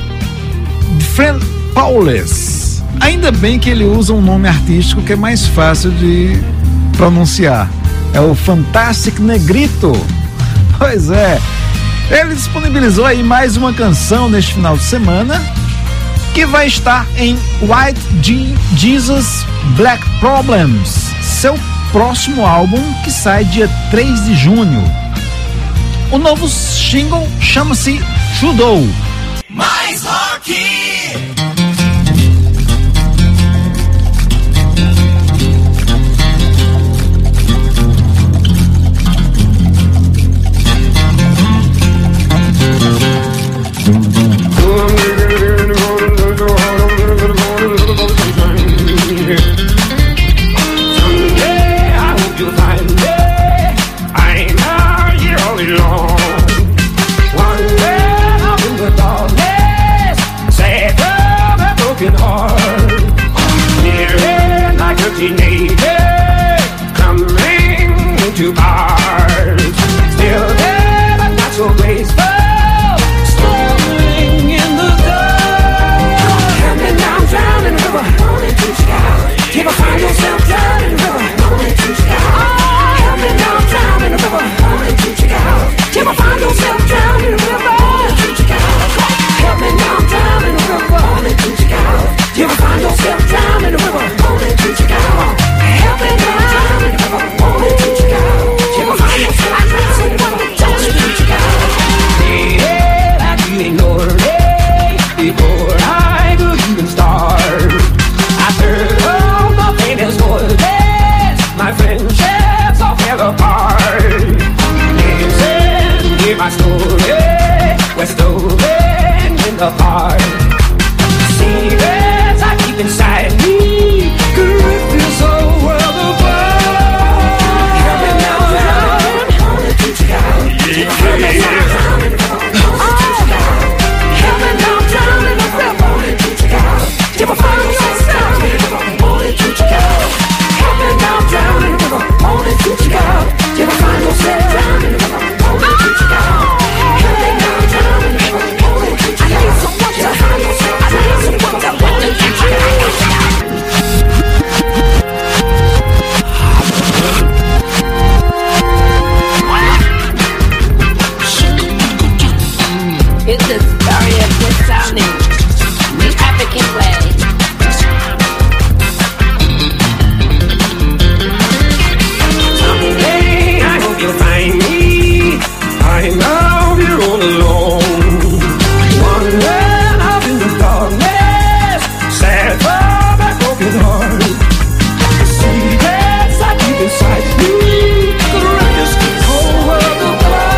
Paulus. Ainda bem que ele usa um nome artístico que é mais fácil de pronunciar. É o Fantastic Negrito. Pois é, ele disponibilizou aí mais uma canção neste final de semana, que vai estar em White Jesus Black Problems, seu próximo álbum que sai dia 3 de junho. O novo single chama-se Trudeau. Mais rock! Help me now. my story. We're stolen in the heart. Secrets I keep inside me. Could feel so world apart. Coming down, wanna teach you how. Coming down, coming down, drowning the river. Wanna teach you how. Till I find yourself. Wanna teach you how. Coming down, drowning the river. Wanna teach you how. Till I find yourself drowning the river. Wanna teach you how. Coming down, drowning the river. Wanna teach you how. I need someone to find yourself. I need someone to wanna teach you how. It's the story of this sounding the African way. Someday I hope you'll find me. I'm out here all alone, wandering out in the darkness, sad for my broken heart. The secrets I keep inside me could wreck this whole world apart.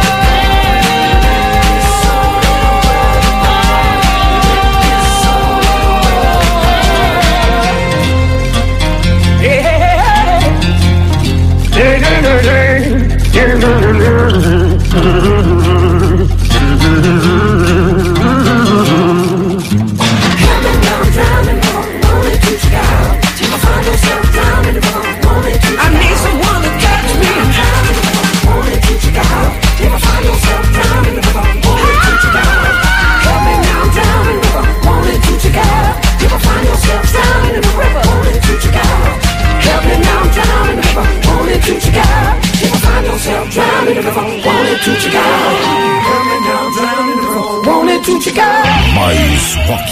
I need someone to catch me. Wanna teach you how. If I find yourself drowning, wanna teach you how. Coming down, drowning, wanna teach you how. If I find yourself drowning in the river, wanna teach you how. Coming down, drowning, wanna teach you how. If I find yourself drowning in the river, wanna teach you how. Coming down, drowning, wanna teach you how. Mais rock.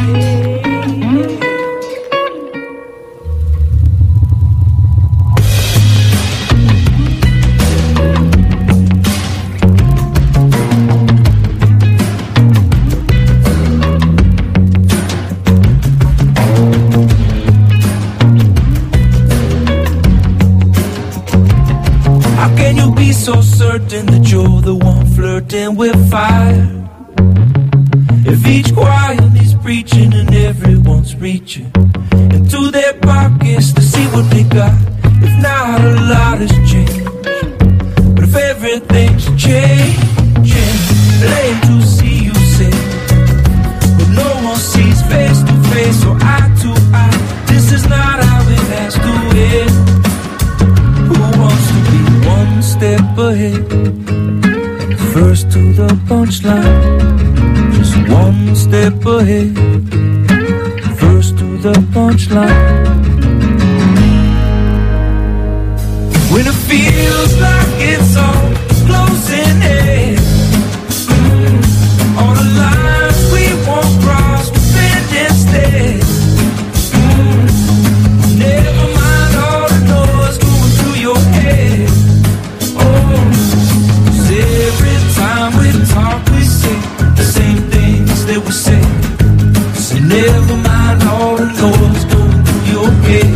How can you be so certain that you're the one flirting with fire? If each choir is preaching and everyone's reaching into their pockets to see what they got. If not, a lot has changed. But if everything's changing, lame to see you say, but no one sees face to face or eye to eye. This is not how it has to end. Who wants to be one step ahead? First to the punchline, just one step ahead. First to the punchline. When it feels like it's all closing in, all the lines we won't cross, we bend instead. Never mind all the noise going through your head. Oh, 'cause every time we talk, we say the same things that we say. So never mind all the noise going through your head.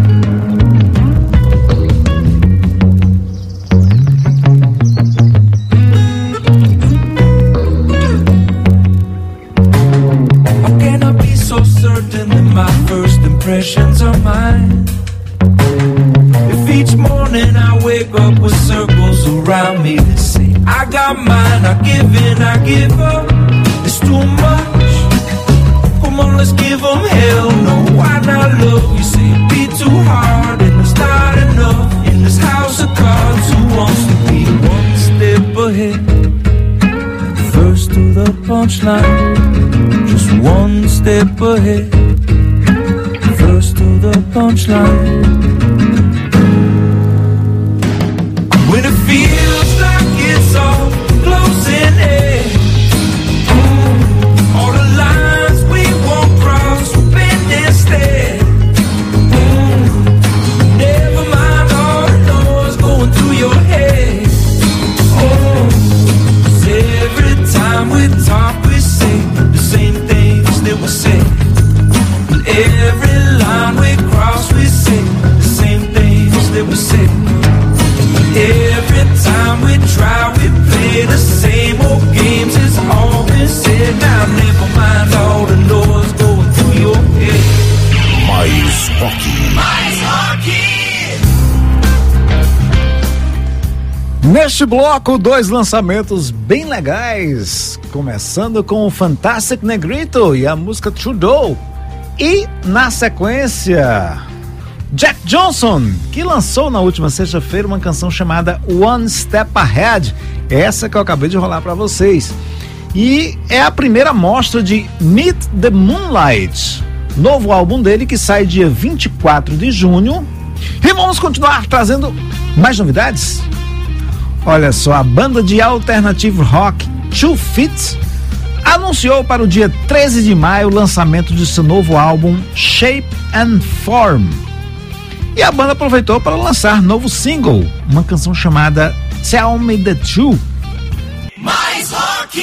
How can I be so certain that my first impressions are mine? If each morning I wake up with circles around me that say I got mine, I give in, I give up. It's too much. Come on, let's give them hell. No, why not love? You say it be too hard and it's not enough. In this house of cards, who wants to be one step ahead? First to the punchline, just one step ahead. First to the punchline. When it feels like it's all closing in, all the lines we won't cross, we bend instead. Never mind all the noise going through your head. Oh, 'cause every time we talk, we say the same things that we say. And every line we cross, we say the rock. Neste bloco, 2 lançamentos bem legais, começando com o Fantastic Negrito e a música Trudeau, e na sequência Jack Johnson, que lançou na última sexta-feira uma canção chamada One Step Ahead, essa que eu acabei de rolar para vocês, e é a primeira mostra de Meet the Moonlight, novo álbum dele que sai dia 24 de junho, e vamos continuar trazendo mais novidades. Olha só, a banda de alternative rock Two Feet anunciou para o dia 13 de maio o lançamento de seu novo álbum Shape and Form. E a banda aproveitou para lançar novo single, uma canção chamada Tell Me the Truth. Mais rock!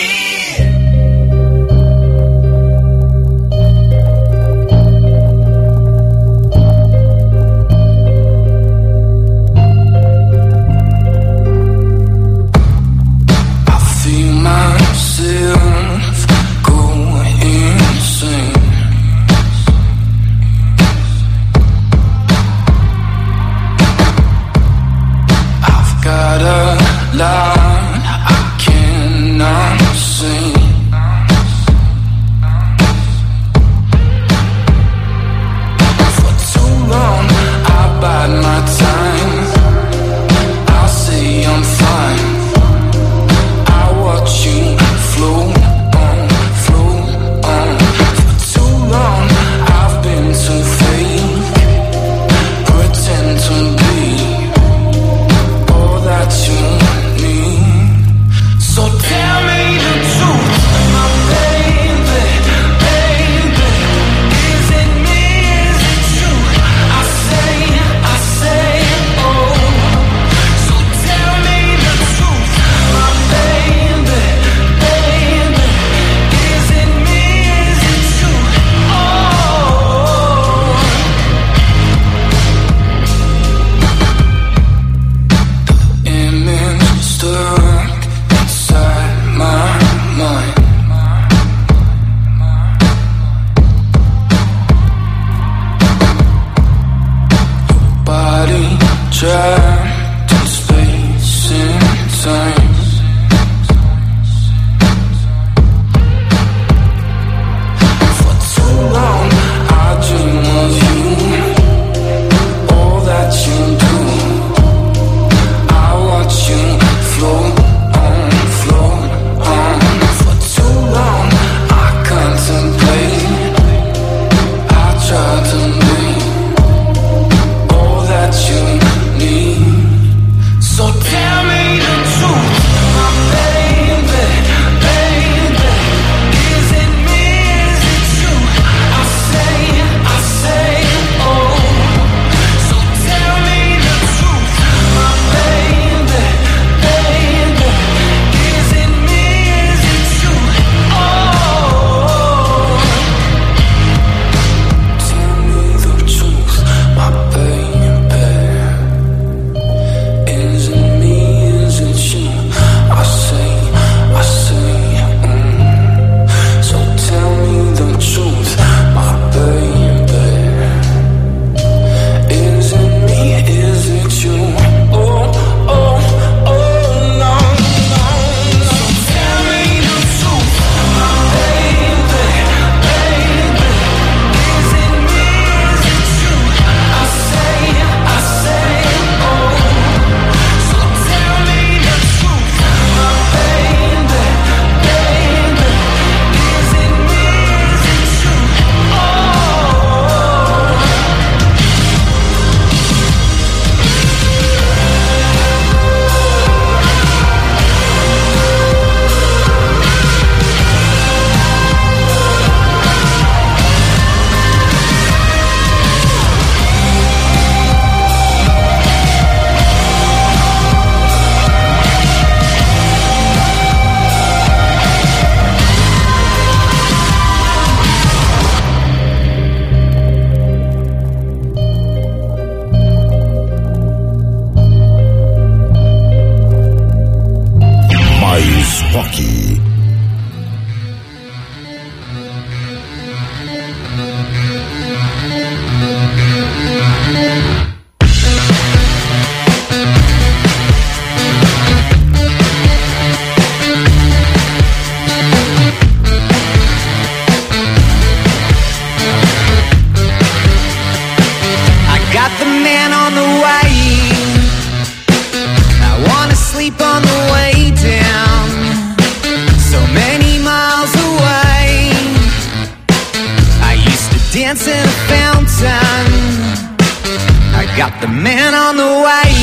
got the man on the way.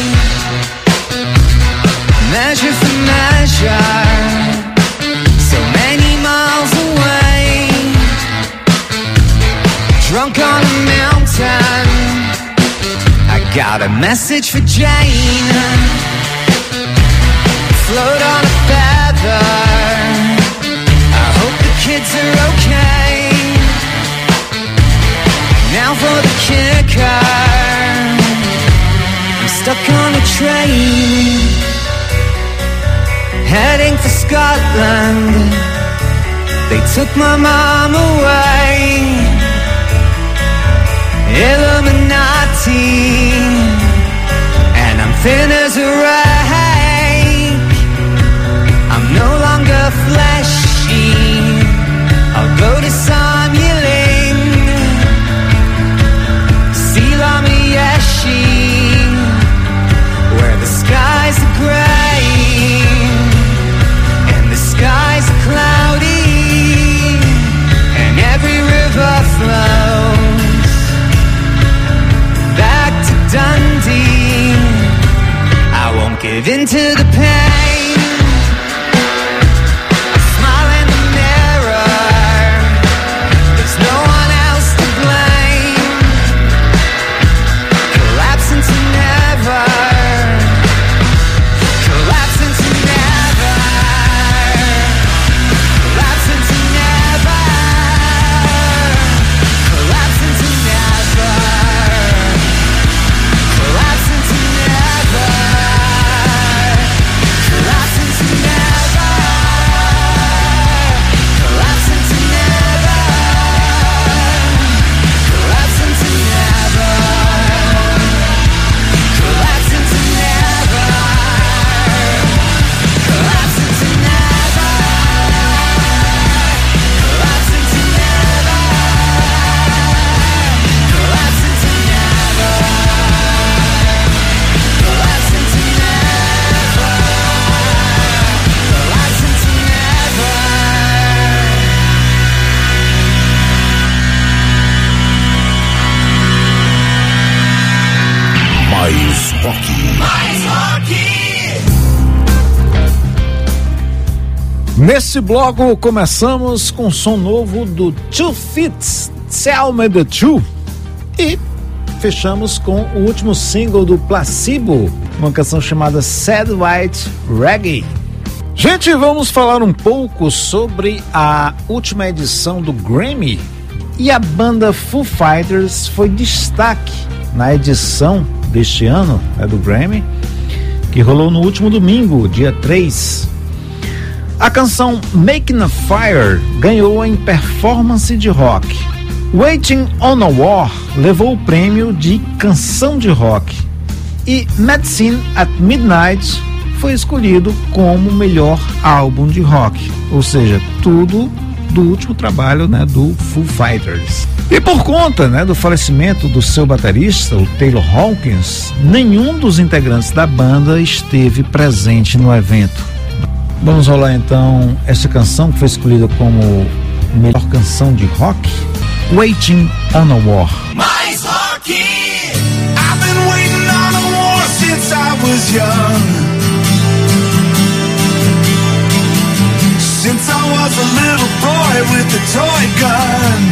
Measure for measure, so many miles away. Drunk on a mountain, I got a message for Jane. Float on a feather, I hope the kids are okay. Now for the kicker, I'm stuck on a train, heading for Scotland. They took my mom away. Illuminati, and I'm thin as a rake. I'm no longer fleshy, I'll go to Samueling, Silamiyeshi, where the skies are gray and the skies are cloudy, and every river flows back to Dundee. I won't give in to the pain. I smile in the mirror, there's no one else to blame. Collapse into never, collapse into never, collapse into never, collapse into never, collapse into never, collapse into never, collapse into never, collapse into never, collapse into never, collapse into never, collapse into never, collapse into never, collapse into never, collapse into never. Mais rock. Nesse bloco começamos com som novo do Two Fits, Tell Me The Truth, e fechamos com o último single do Placebo, uma canção chamada Sad White Reggae. Gente, vamos falar um pouco sobre a última edição do Grammy, e a banda Foo Fighters foi destaque na edição deste ano, do Grammy, que rolou no último domingo, dia 3. A canção Making a Fire ganhou em performance de rock. Waiting on a War levou o prêmio de canção de rock. E Medicine at Midnight foi escolhido como melhor álbum de rock. Ou seja, tudo do último trabalho, do Foo Fighters. E por conta, do falecimento do seu baterista, o Taylor Hawkins, nenhum dos integrantes da banda esteve presente no evento. Vamos rolar então essa canção que foi escolhida como melhor canção de rock, Waiting on a War. Mais rock. I've been waiting on a war since I was young. Since I was a little boy with a toy gun.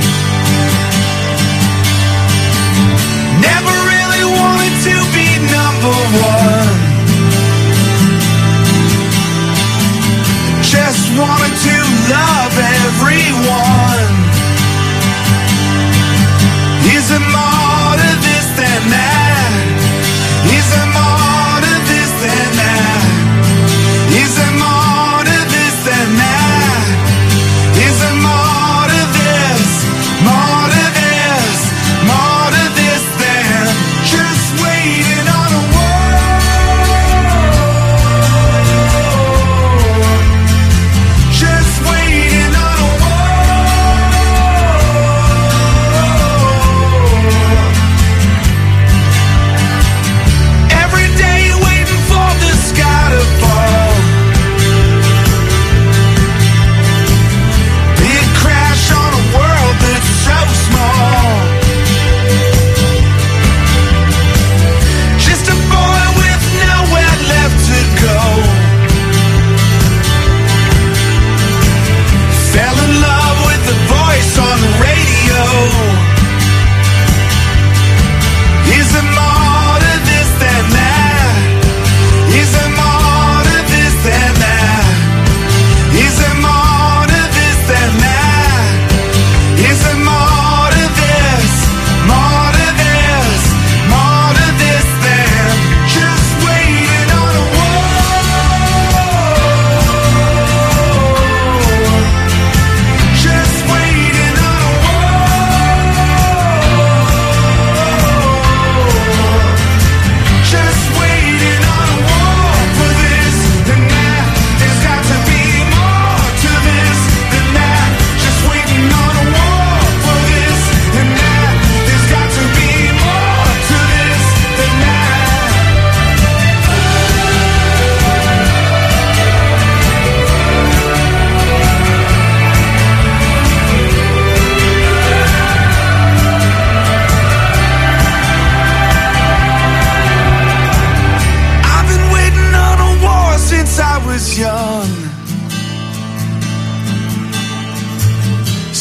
Never really wanted to be number one. Just wanted to love everyone. Is there more to this than that? Is there more to this than that? Is there more to this than that? Is there more to this? More to this? More to this than just waiting on a war? Just waiting on a war.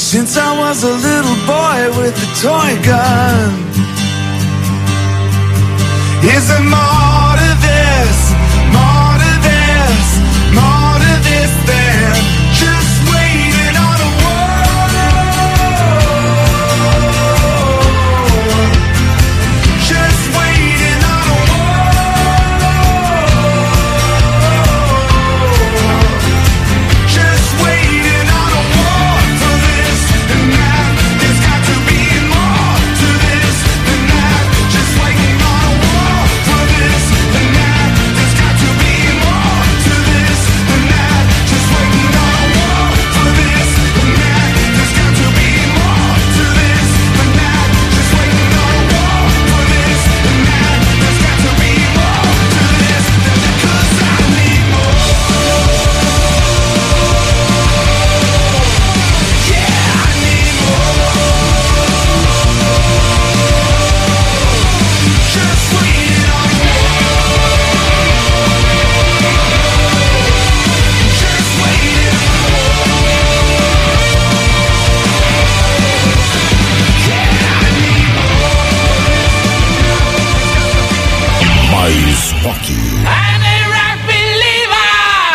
Since I was a little boy with a toy gun. Is there more to this? More to this? More to this than just waiting on a war? Just waiting on a war. Just waiting on a war for this and that. There's got to be more to this than that. Just waiting on a war for this and that. There's got to be more to this than that. Just waiting on a war for this and that. There's got to be more to this than that. Just waiting on a war for this and that. There's got to be more to this than that. 'Cause I need more. Yeah, I need more. Just waiting on a war. Just waiting on a Mais rock. I'm a rock believer.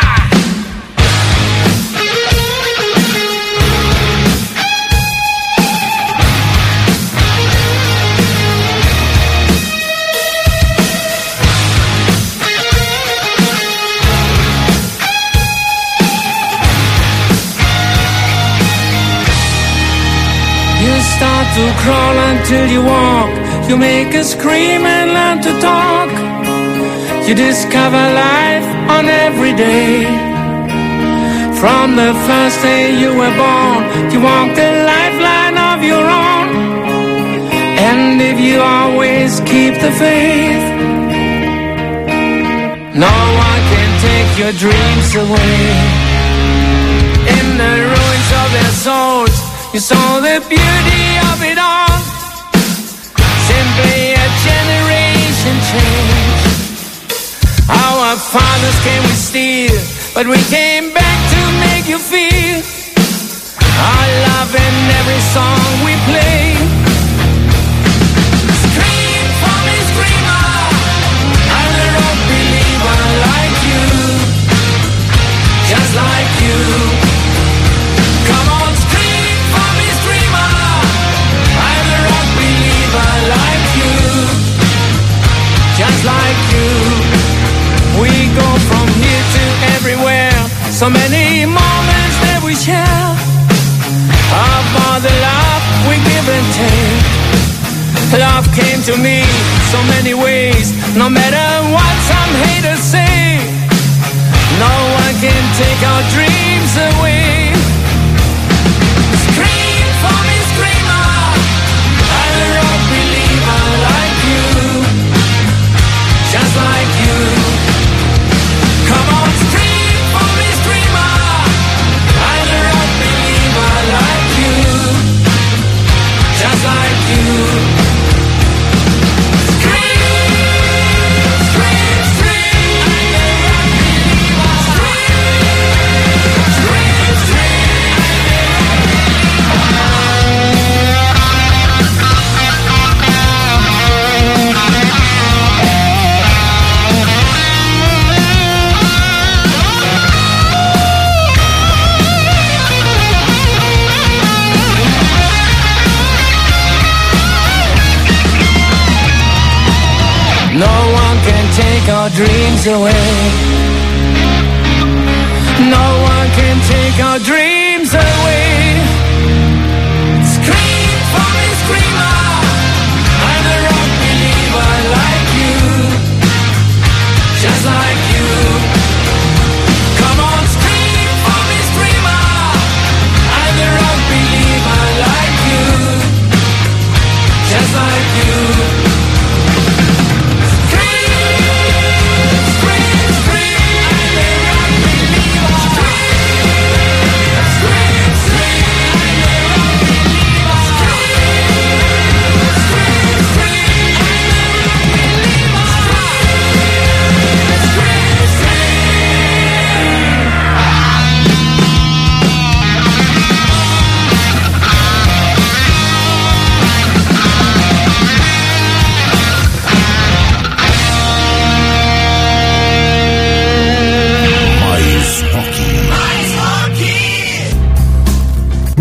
You start to crawl until you walk. You make a scream and learn to talk. You discover life on every day. From the first day you were born, you walk the lifeline of your own. And if you always keep the faith, no one can take your dreams away. In the ruins of their souls, you saw the beauty of it all. Simply a generation change. Our fathers came with steel, but we came back to make you feel our love in every song we play. Scream for me, screamer. I'm a rock believer like you, just like you. Come on, scream for me, screamer. I'm a rock believer like you, just like you. We go from here to everywhere. So many moments that we share. Of all the love we give and take. Love came to me so many ways. No matter what some haters say, no one can take our dreams away. Scream for me, screamer. I'm a rock believer like you, just like you. Come on, scream for me, screamer. I'm a rock believer like you, just like you. Scream, scream, scream. I'm a rock believer. Scream, scream, no one can take our dreams away. No one can take our dreams away. Scream for me, screamer. I'm a rock believer like you, just like you. Come on, scream for me, screamer. I'm a rock believer like you, just like you. Scream, scream, scream. I'm a rock believer. Scream.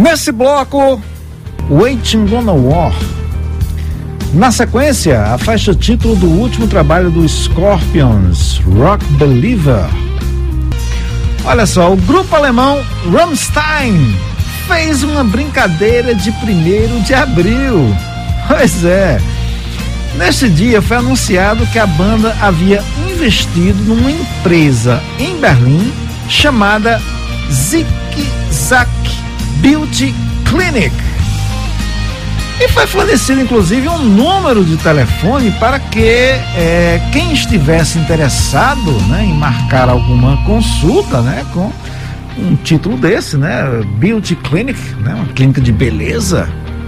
Nesse bloco, Waiting on a War. Na sequência, a faixa título do último trabalho do Scorpions, Rock Believer. Olha só, o grupo alemão Rammstein fez uma brincadeira de 1º de abril. Pois é. Neste dia foi anunciado que a banda havia investido numa empresa em Berlim chamada Zick-Zack Beauty Clinic. E foi fornecido inclusive um número de telefone para que quem estivesse interessado, né, em marcar alguma consulta, né, com um título desse, né, Beauty Clinic, né, uma clínica de beleza.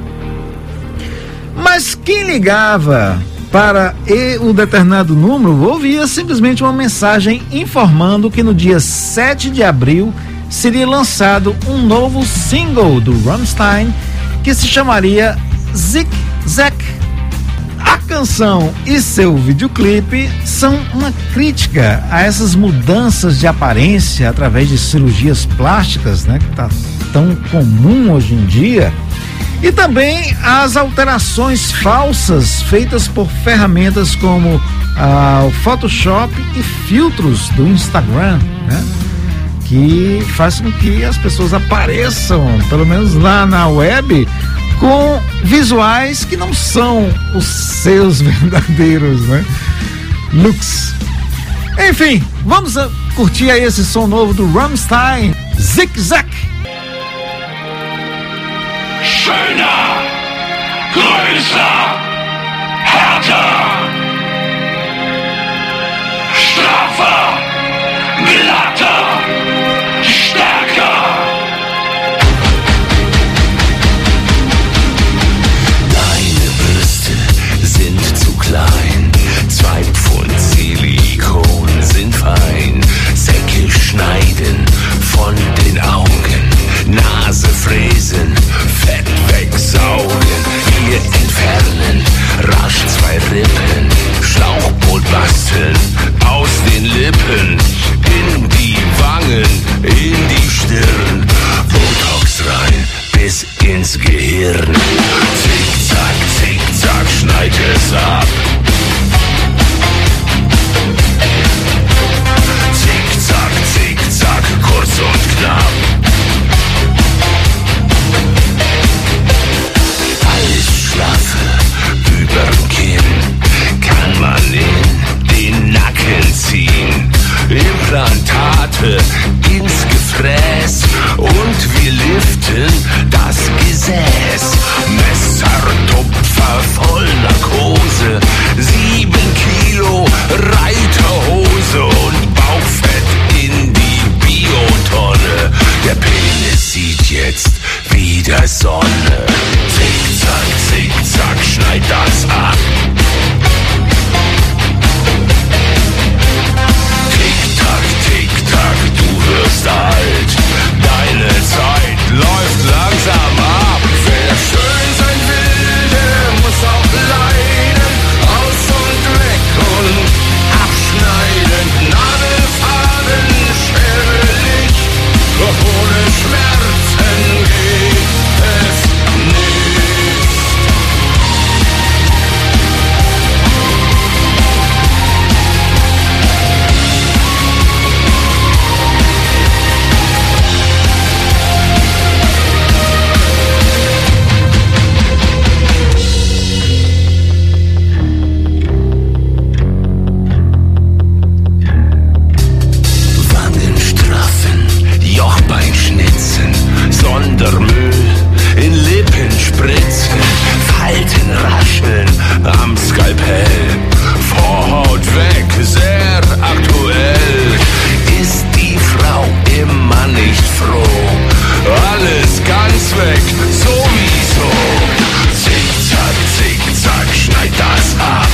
Mas quem ligava para o determinado número ouvia simplesmente uma mensagem informando que no dia 7 de abril seria lançado um novo single do Rammstein que se chamaria Zick-Zack. A canção e seu videoclipe são uma crítica a essas mudanças de aparência através de cirurgias plásticas, né, que tá tão comum hoje em dia, e também as alterações falsas feitas por ferramentas como o Photoshop e filtros do Instagram, né, que faz com que as pessoas apareçam, pelo menos lá na web, com visuais que não são os seus verdadeiros, né, looks. Enfim, vamos curtir aí esse som novo do Rammstein, Zick-Zack. Schöner, größer, härter, straffer, glatter, stärker. Deine Brüste sind zu klein, 2 Pfund Silikon sind fein, Säcke schneiden von den Augen, Nase fräsen, Fett wegsaugen, hier entfernen, rasch 2 Rippen, Schlauchboot basteln, aus den Lippen, in die Wangen, in die Stirn, Botox rein, bis ins Gehirn, zickzack, zickzack, schneid es ab. Zickzack, zickzack, kurz und knapp. Schlaffe überm Kinn kann man in den Nacken ziehen. Implantate ins Gefräß und wir liften das Gesäß. Messertupfer voll Narkose, 7 Kilo Reiterhose und Bauchfett in die Biotonne. Der Penis sieht jetzt wieder Sonne. Zickzack, zickzack, schneid das ab. Tick-Tack, Tick-Tack, du wirst alt. Deine Zeit läuft langsam ab. Wer schön sein will, der muss auch leiden. Aus und weg und abschneiden. Nadelfaden, Schere, Licht. Doch ohne Schmerzen geht es nicht. Sondermüll in Lippen spritzen, Falten rascheln am Skalpell, Vorhaut weg, sehr aktuell. Ist die Frau immer nicht froh? Alles ganz weg, sowieso. Zickzack, zickzack, schneid das ab.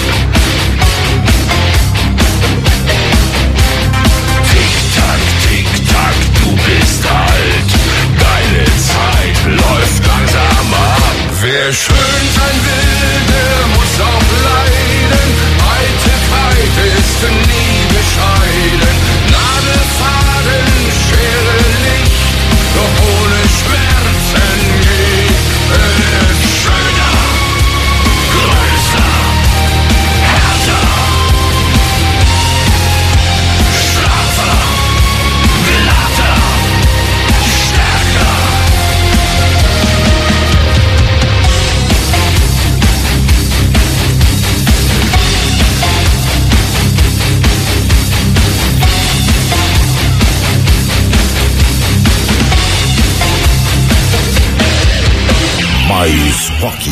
Tick-Tack, Tick-Tack, du bist alt. Deine Zeit Rock.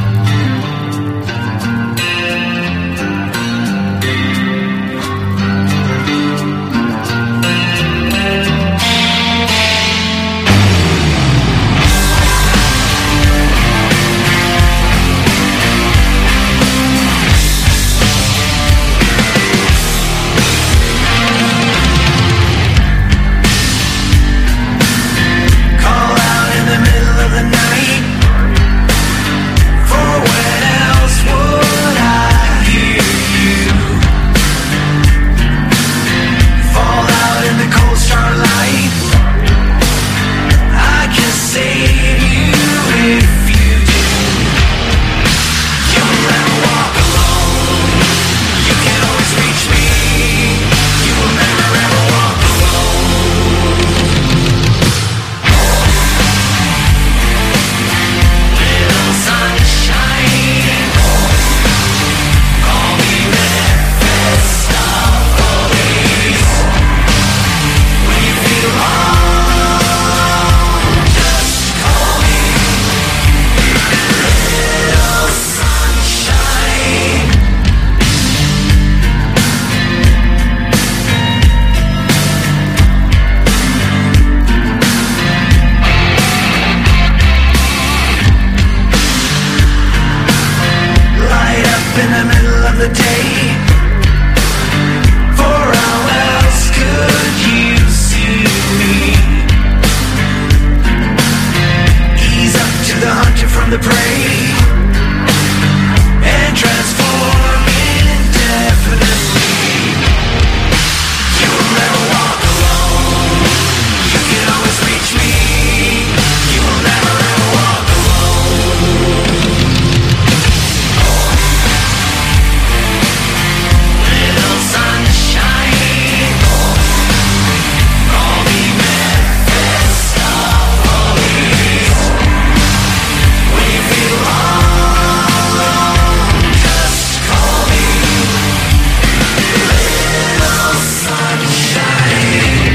Call out in the middle of the night. For when else would I hear you? Fall out in the cold starlight. I can save you if you do. You'll never walk alone. You can always reach me. You will never ever walk alone. Little sunshine, call me Mephistopheles. When you feel alone, just call me Little sunshine. Light up in the middle of the day. For how else could you see me? Ease up to the hunter from the prey and transform indefinitely. You will never walk alone. You can always reach me. You will never ever walk alone. Little sunshine, call me Mephistopheles. When you feel alone, just call me Little sunshine.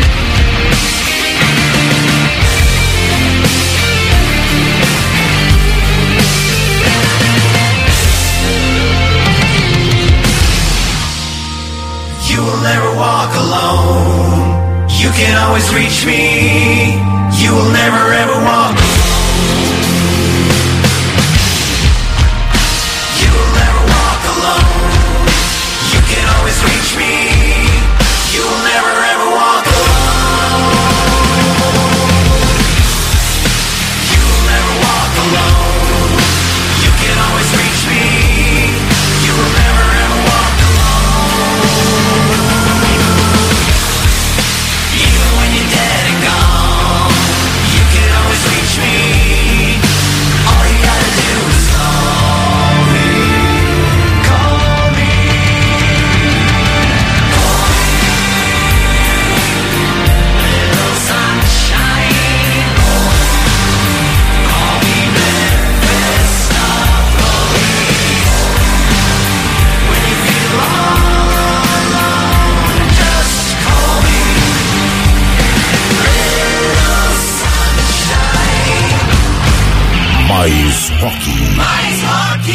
You will never walk alone. You can always reach me. You will never ever walk alone. You will never walk alone. You can always reach me. You will never ever walk alone. You will never walk alone. You can always reach me. You will never ever walk alone. Even when you're dead and gone, you can always reach me. All you gotta do is call me. Call me. Little sunshine, call me Mephistopheles. When you feel alone, just call me Little sunshine. Mais rock. Mais rock.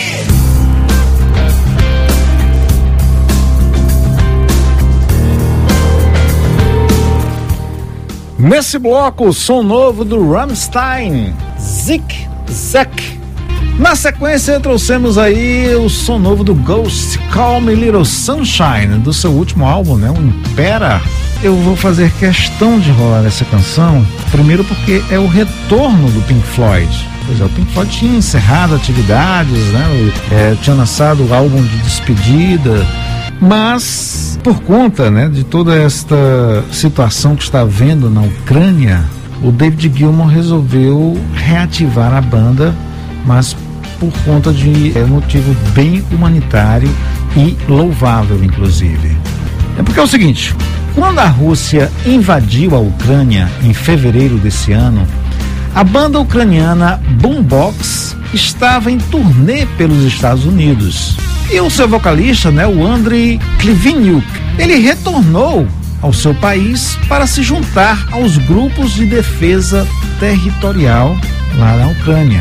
Nesse bloco, o som novo do Rammstein, Zick Zack. Na sequência, trouxemos aí o som novo do Ghost, Call Me Little Sunshine, do seu último álbum, né? O Impera. Eu vou fazer questão de rolar essa canção, primeiro porque é o retorno do Pink Floyd. Pois é, o Pink Floyd tinha encerrado atividades, né? Tinha lançado o álbum de despedida, mas por conta, né, de toda esta situação que está havendo na Ucrânia, o David Gilmour resolveu reativar a banda, mas por conta de motivo bem humanitário e louvável, inclusive. É porque é o seguinte, quando a Rússia invadiu a Ucrânia em fevereiro desse ano, a banda ucraniana Boombox estava em turnê pelos Estados Unidos. E o seu vocalista, né, o Andriy Klivinyuk, ele retornou ao seu país para se juntar aos grupos de defesa territorial lá na Ucrânia.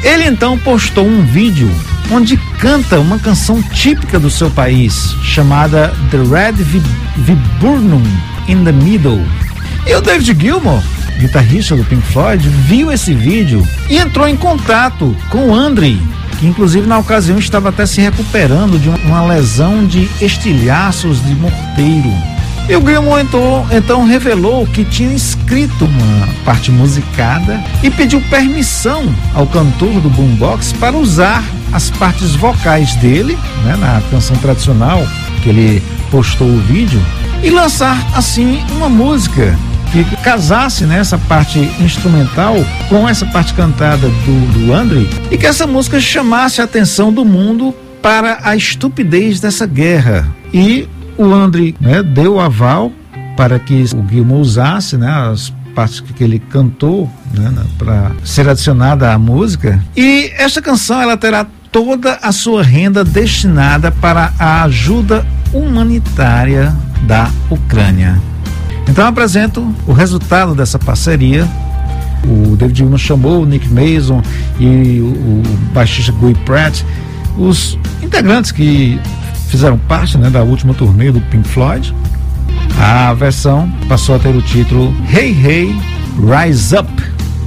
Ele então postou um vídeo onde canta uma canção típica do seu país, chamada The Red Viburnum in the Middle. E o David Gilmour, guitarrista do Pink Floyd, viu esse vídeo e entrou em contato com o Andre, que inclusive na ocasião estava até se recuperando de uma lesão de estilhaços de morteiro. E o Gilmour então revelou que tinha escrito uma parte musicada e pediu permissão ao cantor do boombox para usar as partes vocais dele, né, na canção tradicional que ele postou o vídeo, e lançar assim uma música que casasse, né, essa parte instrumental com essa parte cantada do Andre, e que essa música chamasse a atenção do mundo para a estupidez dessa guerra. E o Andre, né, deu o aval para que o Gilmour usasse, né, as partes que ele cantou, né, para ser adicionada à música. E esta canção ela terá toda a sua renda destinada para a ajuda humanitária da Ucrânia. Então eu apresento o resultado dessa parceria. O David Gilmour chamou o Nick Mason e o baixista Guy Pratt, os integrantes que fizeram parte, né, da última turnê do Pink Floyd. A versão passou a ter o título Hey Hey, Rise Up.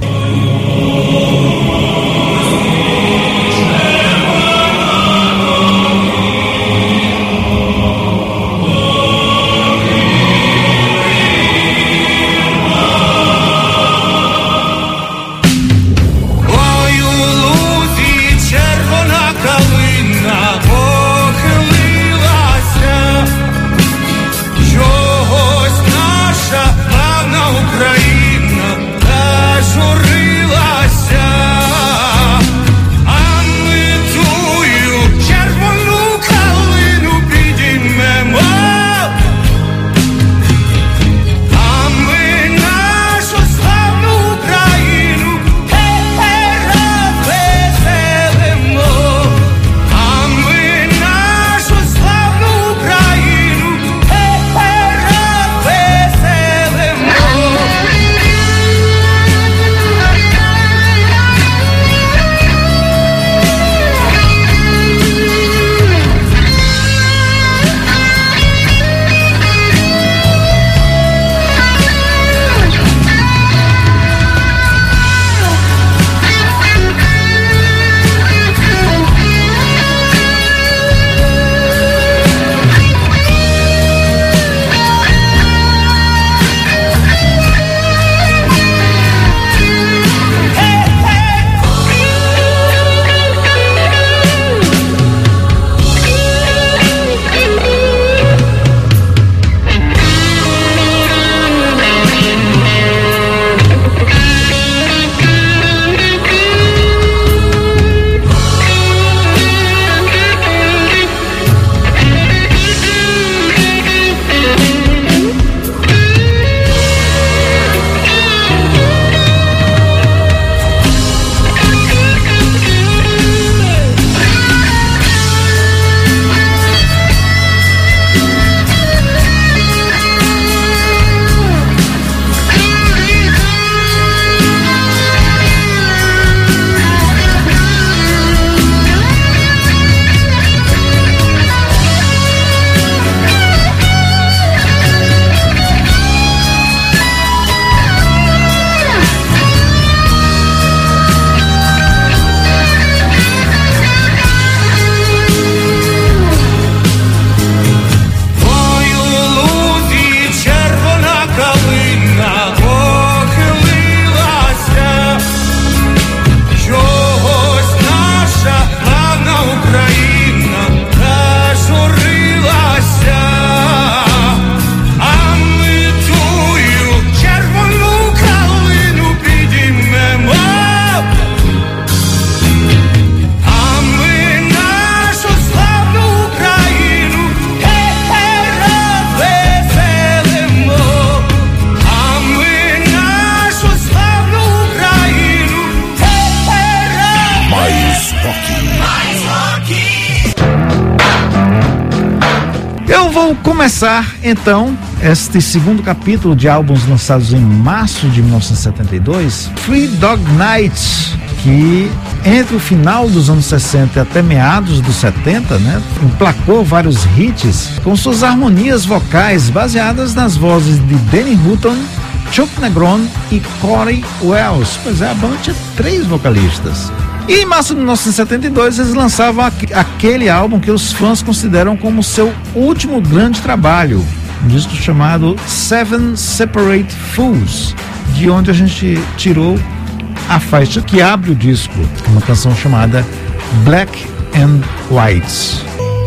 Eu vou começar então este segundo capítulo de álbuns lançados em março de 1972, Three Dog Night, que entre o final dos anos 60 até meados dos 70, né, emplacou vários hits com suas harmonias vocais baseadas nas vozes de Danny Hutton, Chuck Negron e Corey Wells. Pois é, a banda tinha 3 vocalistas. E em março de 1972 eles lançavam aquele álbum que os fãs consideram como seu último grande trabalho, um disco chamado Seven Separate Fools, de onde a gente tirou a faixa que abre o disco, uma canção chamada Black and White.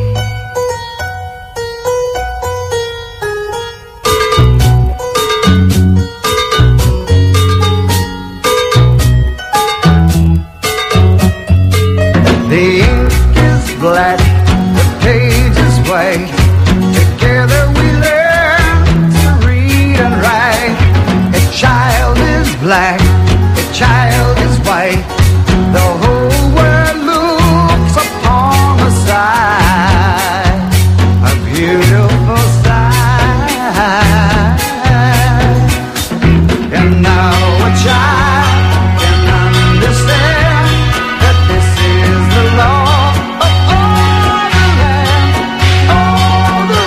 The ink is black, the page is white. Together we learn to read and write. A child is black, a child is white. The whole world looks upon a sight, a beautiful sight. And now a child can understand that this is the law of all the land, all the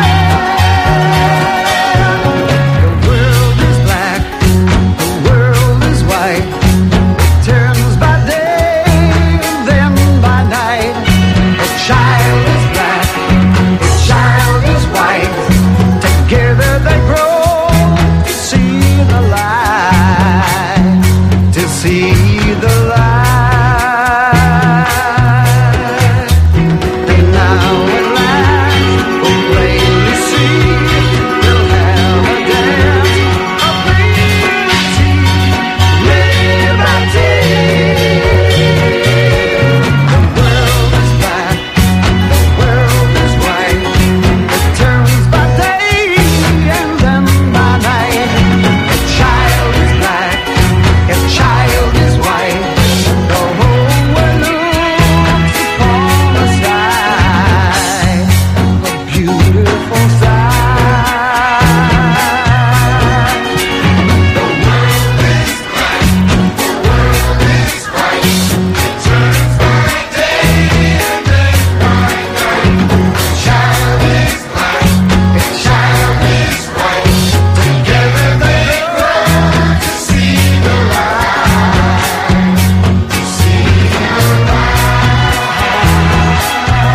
land. The world is black, the world is white. It turns by day and then by night. A child is black, a child is white. Together they grow to see the light, to see the light. And now at last we plainly see we'll have a dance of liberty, liberty. The world is black, the world is white. It turns by day and then by night. A child is black, a child is white. The whole world looks upon a sight, a beautiful sight. The world is black, the world is white. It turns by day and then by night. A child is black, a child is white. Together they grow to see the light, to see the light.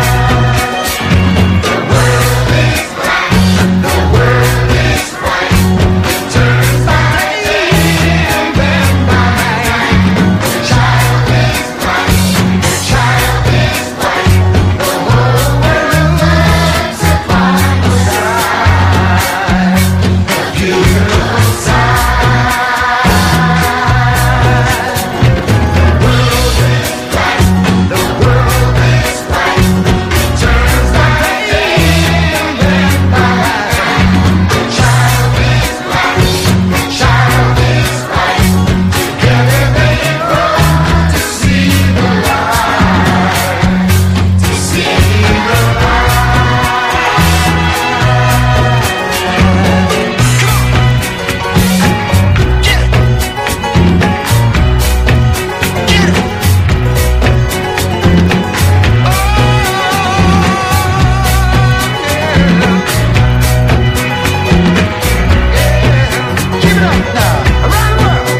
The world is black, the world is white. It turns by day and then by night. A child is black, a child is white. The whole world looks upon the sight, a beautiful sight. The world is black, the world is white. It turns by day and then by night. A child is black, a child is white. Together they grow to see the light, to see the light. Get it, get it. Keep it up now, around the world.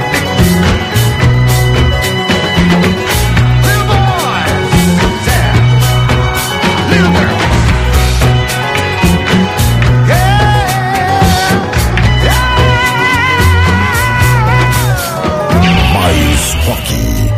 Little boys, there. Little girls. Mais rock.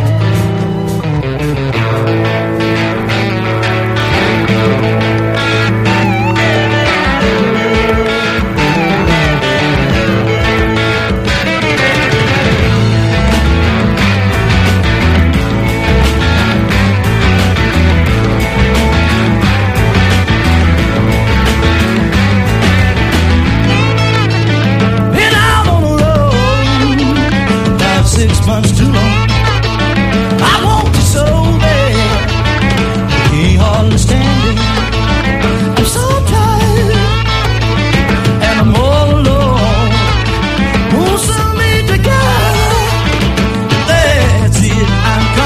Been out on the road 5-6 months too long. I want you so bad, can't hardly stand it. I'm so tired and I'm all alone. Won't send me together. That's it, I'm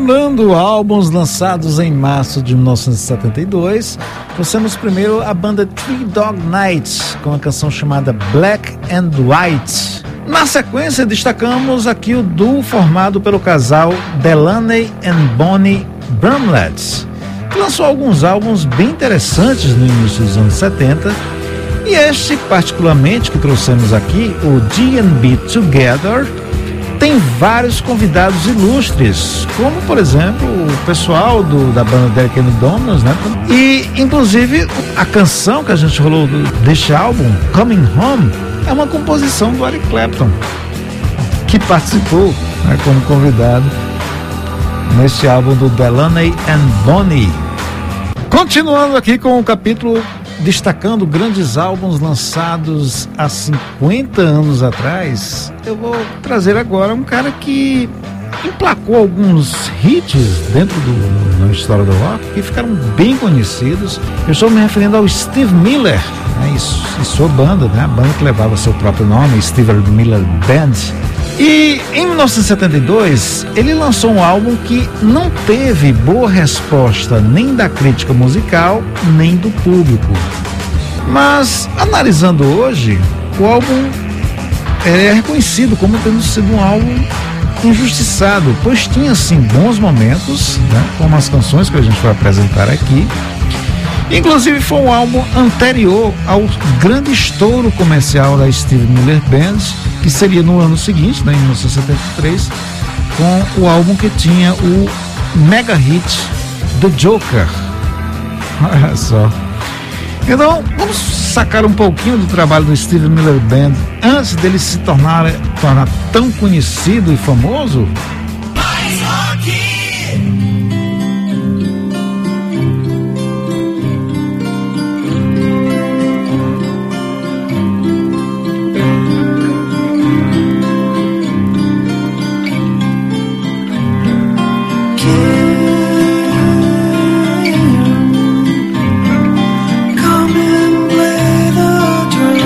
Lembrando álbuns lançados em março de 1972, trouxemos primeiro a banda Three Dog Night com a canção chamada Black and White. Na sequência, destacamos aqui o duo formado pelo casal Delaney and Bonnie Bramlett, que lançou alguns álbuns bem interessantes no início dos anos 70, e este particularmente que trouxemos aqui, o D&B Together, tem vários convidados ilustres, como por exemplo o pessoal da banda Derek and Dominos, né? E inclusive a canção que a gente rolou deste álbum, Coming Home, é uma composição do Eric Clapton, que participou, né, como convidado neste álbum do Delaney and Bonnie. Continuando aqui com o capítulo destacando grandes álbuns lançados há 50 anos atrás, eu vou trazer agora um cara que emplacou alguns hits dentro da história do rock que ficaram bem conhecidos. Eu estou me referindo ao Steve Miller, né, e sua banda, né, a banda que levava seu próprio nome, Steve Miller Band. E em 1972 ele lançou um álbum que não teve boa resposta nem da crítica musical nem do público. Mas analisando hoje, o álbum é reconhecido como tendo sido um álbum injustiçado, pois tinha sim bons momentos, né, como as canções que a gente vai apresentar aqui. Inclusive foi um álbum anterior ao grande estouro comercial da Steve Miller Band, que seria no ano seguinte, né, em 1973, com o álbum que tinha o mega hit The Joker. Olha só. Então, vamos sacar um pouquinho do trabalho do Steve Miller Band antes dele se tornar tão conhecido e famoso. Mais rock!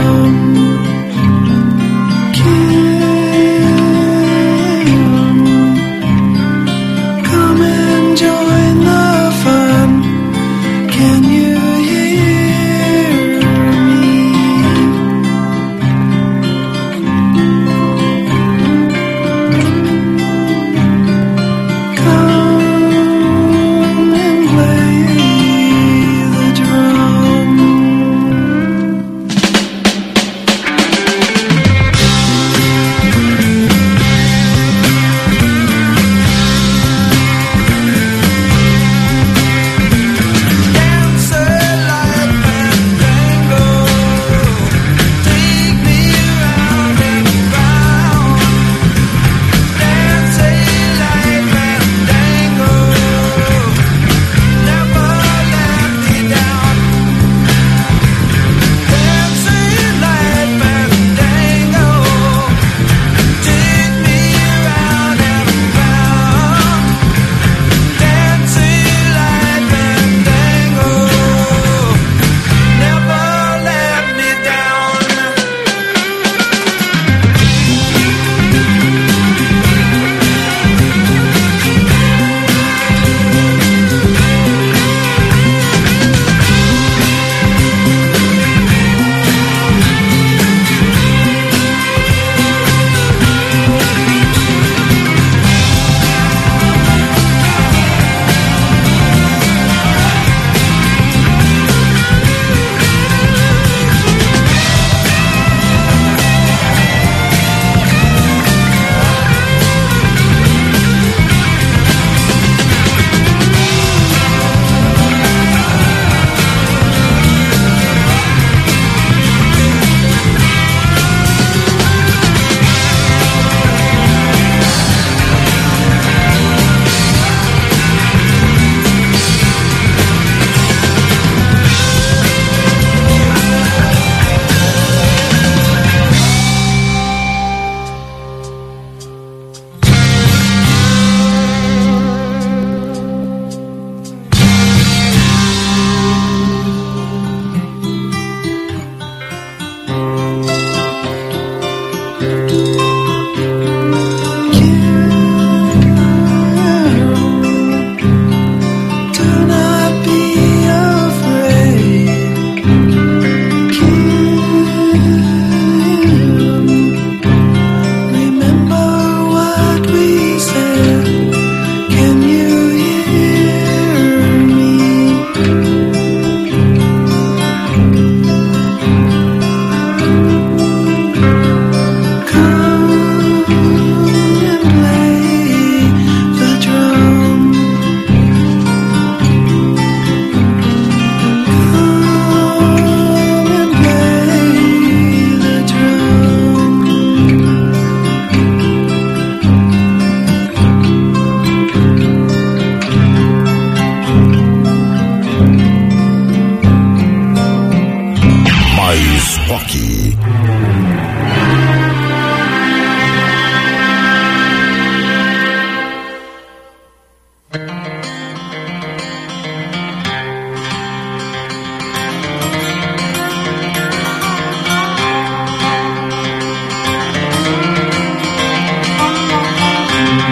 Come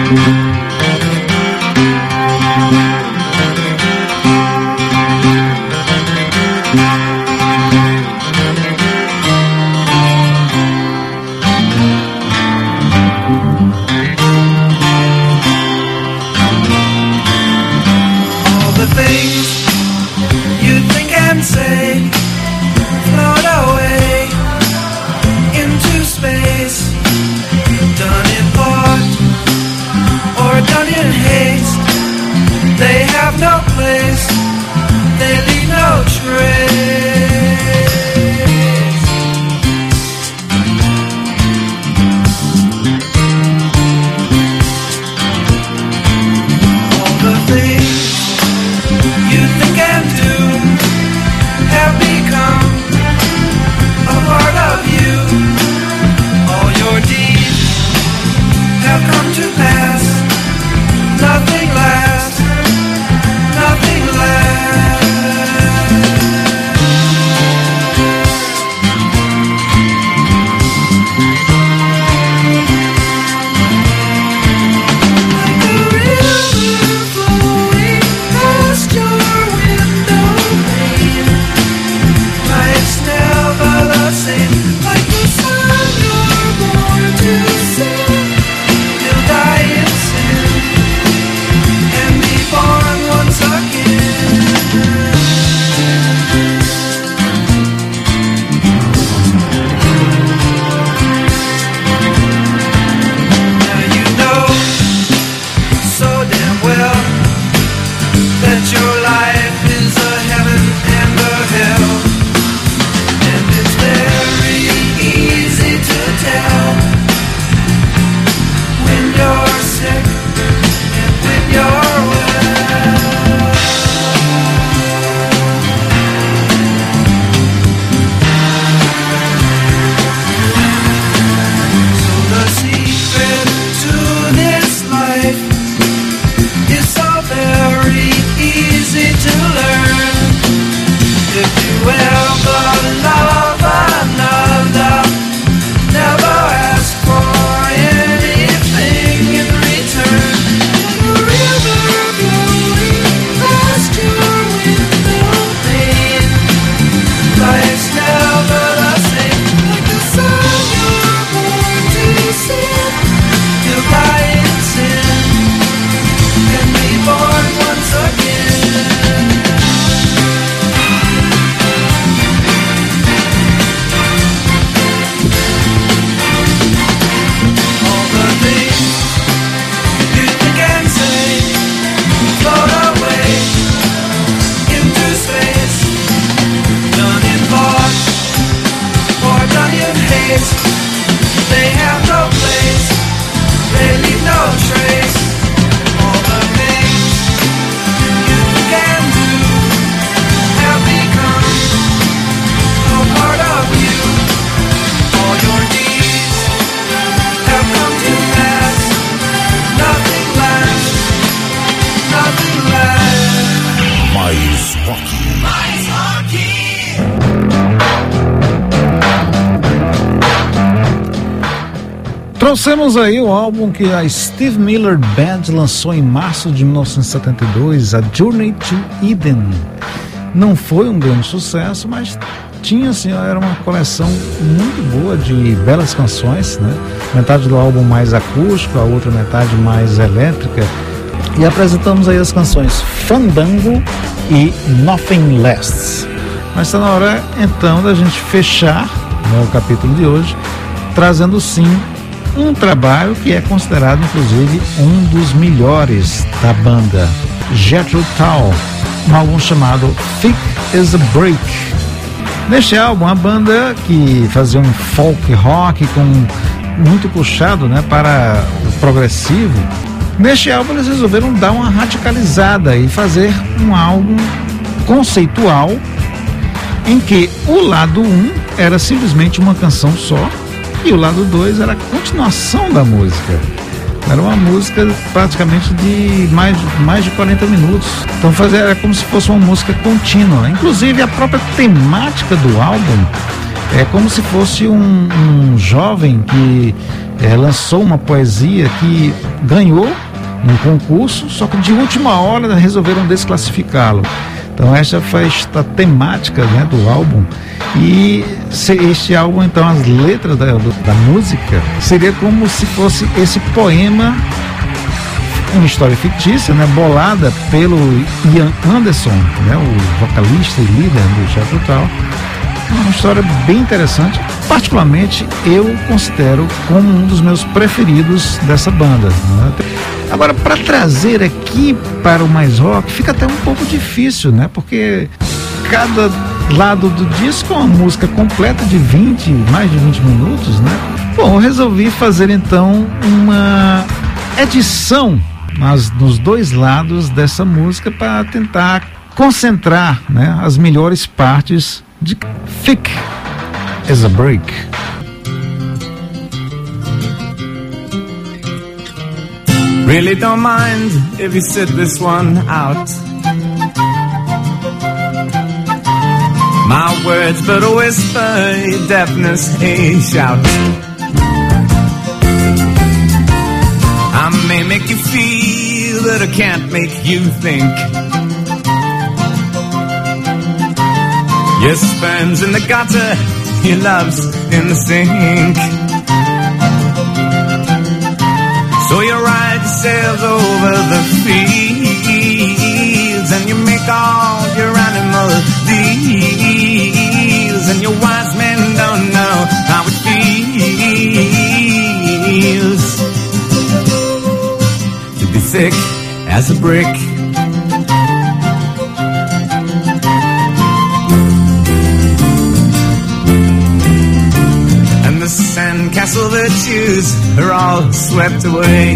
All the things you think and say float away into space, done in thought or done in haste. They have no place, they leave no trace. All the things you think and do have become a part of you. All your deeds have come to pass. Nothing lasts, nothing lasts. Like a river flowing past your window pane, life's never the same. Like the sun you're born to see, you'll die in sin and be born once again. Now you know so damn well that your life is a heaven and a hell, and it's very easy to tell when you're sick and when you're well. So the secret to this life is so very easy to learn. If you ever love another, never ask for anything in return. Like a river flowing past your window pane, life's never the same. Like the sun you're born to see, you'll die in sin and be born once again. All the things you think and say float away into space, done in thought or done in haste. They have no place, they leave no trace. All the things you think and do have become a part of you. All your deeds have come to pass. Nothing lasts, nothing lasts. Mais rock. Mais rock. Trouxemos aí o álbum que a Steve Miller Band lançou em março de 1972, a Journey to Eden. Não foi um grande sucesso, mas tinha assim, era uma coleção muito boa de belas canções, né? Metade do álbum mais acústico, a outra metade mais elétrica. E apresentamos aí as canções Fandango e Nothing Lasts. Mas está na hora então da gente fechar, né, o capítulo de hoje, trazendo sim um trabalho que é considerado inclusive um dos melhores da banda, Jethro Tull, um álbum chamado Thick as a Brick. Neste álbum, a banda que fazia um folk rock com muito puxado, né, para o progressivo, neste álbum eles resolveram dar uma radicalizada e fazer um álbum conceitual em que o lado 1 era simplesmente uma canção só e o lado 2 era a continuação da música. Era uma música praticamente de mais de 40 minutos. Então era como se fosse uma música contínua. Inclusive a própria temática do álbum é como se fosse um jovem que lançou uma poesia que ganhou um concurso, só que de última hora resolveram desclassificá-lo. Então essa foi a temática, né, do álbum. E este álbum, então, as letras da música seria como se fosse esse poema, uma história fictícia, né, bolada pelo Ian Anderson, né, o vocalista e líder do Jethro Tull. Uma história bem interessante. Particularmente eu considero como um dos meus preferidos dessa banda, né? Agora, para trazer aqui para o Mais Rock fica até um pouco difícil, né? Porque cada lado do disco é uma música completa de mais de 20 minutos, né? Bom, eu resolvi fazer então uma edição nos dois lados dessa música para tentar concentrar, né, as melhores partes de Thick as a Brick. Really don't mind if you sit this one out. My words but a whisper, your deafness a shout. I may make you feel, but I can't make you think. Your sperm's in the gutter, your love's in the sink. So you ride your sails over the fields, and you make all your animal deals, and your wise men don't know how it feels to be thick as a brick. And the sandcastle virtues are all swept away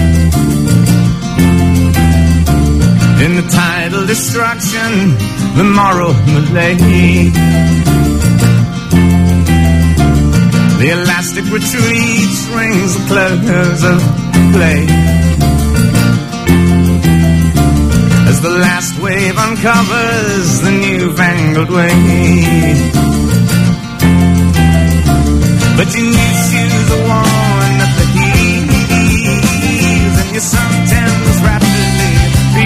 in the tidal destruction, the moral malaise. The elastic retreat rings the close of play as the last wave uncovers the newfangled way. But your new shoes are worn at the heels, and your suntan's rapidly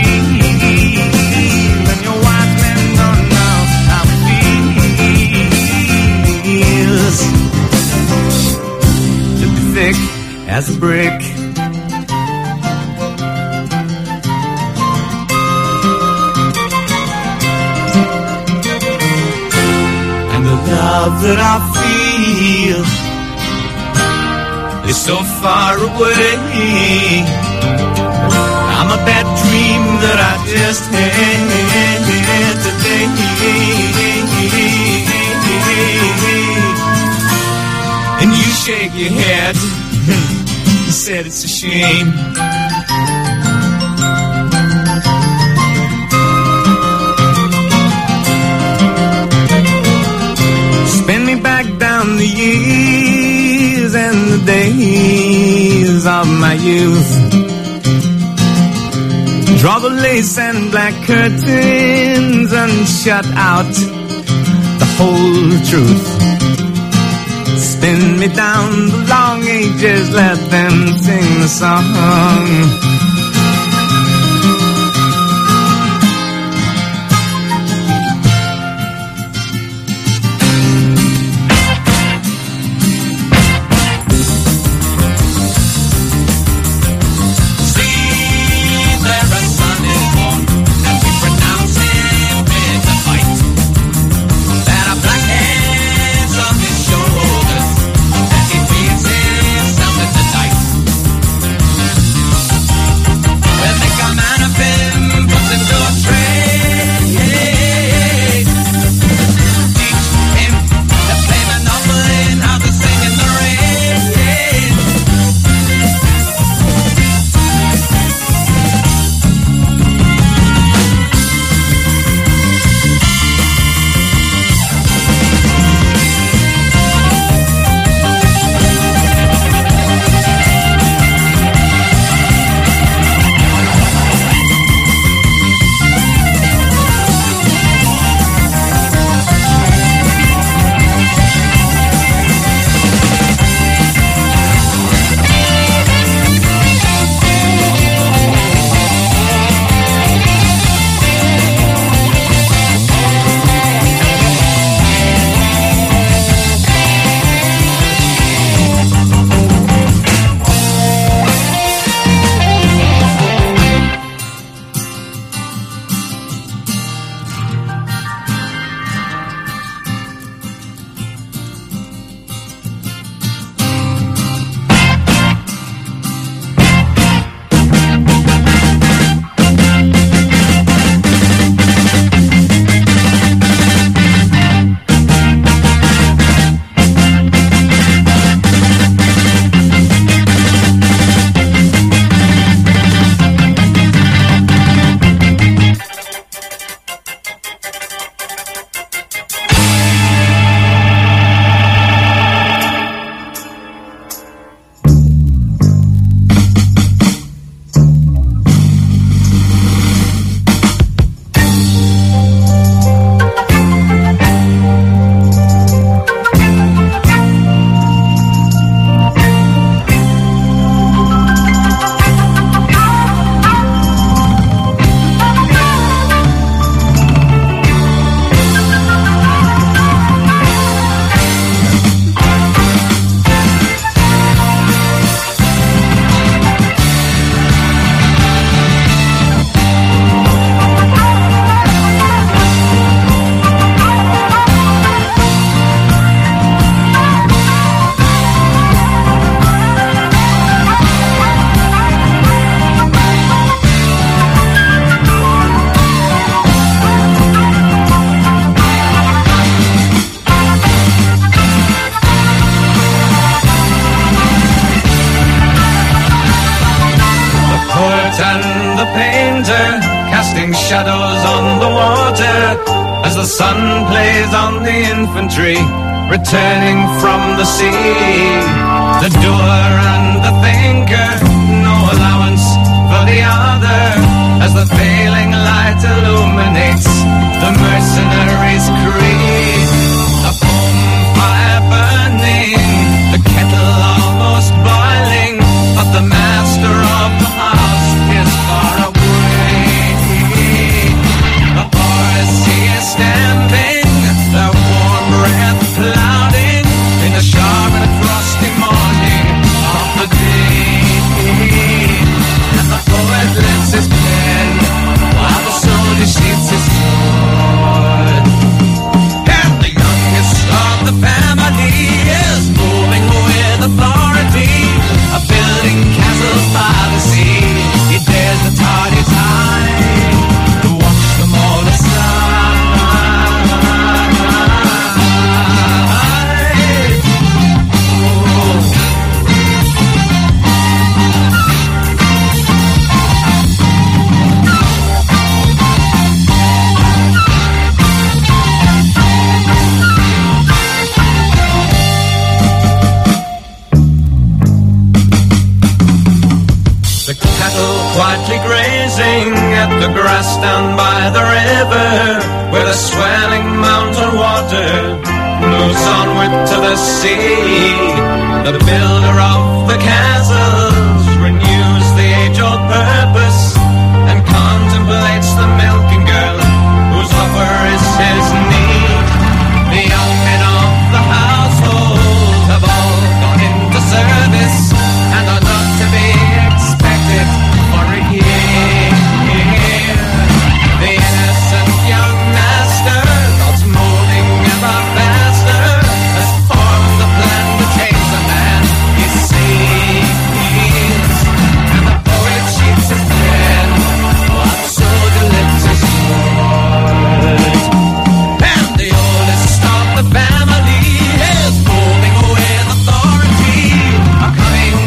peel, and your wise men don't know how it feels to be thick as a brick. And the love that I feel is so far away. I'm a bad dream that I just had today. And you shake your head and said it's a shame. Spin me back down the years and the days of my youth. Draw the lace and black curtains and shut out the whole truth. Spin me down the long ages, let them sing the song. shadows on the water as the sun plays on the infantry returning from the sea. The doer and the thinker, no allowance for the other, as the failing light illuminates the mercenaries' creed. A bonfire burning, the kettle almost boiling, but the master of the house is far away. The boys see is standing, their warm breath clouding in the sharp and frosty morning of the day. And the poet lifts his pen while the soldier sheathes his sword. And the youngest of the family is moving with authority, building castles by the sea. He dares the tardy time to watch them all aside. The cattle quietly grazing at the grass down by the river, where the swelling mountain water moves onward to the sea. The builder of the castles renews the age-old purpose and contemplates the milking girl whose offer is his need. The young men of the household have all gone into service and are not to be expected for a year. The innocent young master, thoughts moving ever faster, has formed the plan to change the man he sees. And the poet sheets his pen while the soldier lifts his sword. And the oldest of the family is moving with authority, coming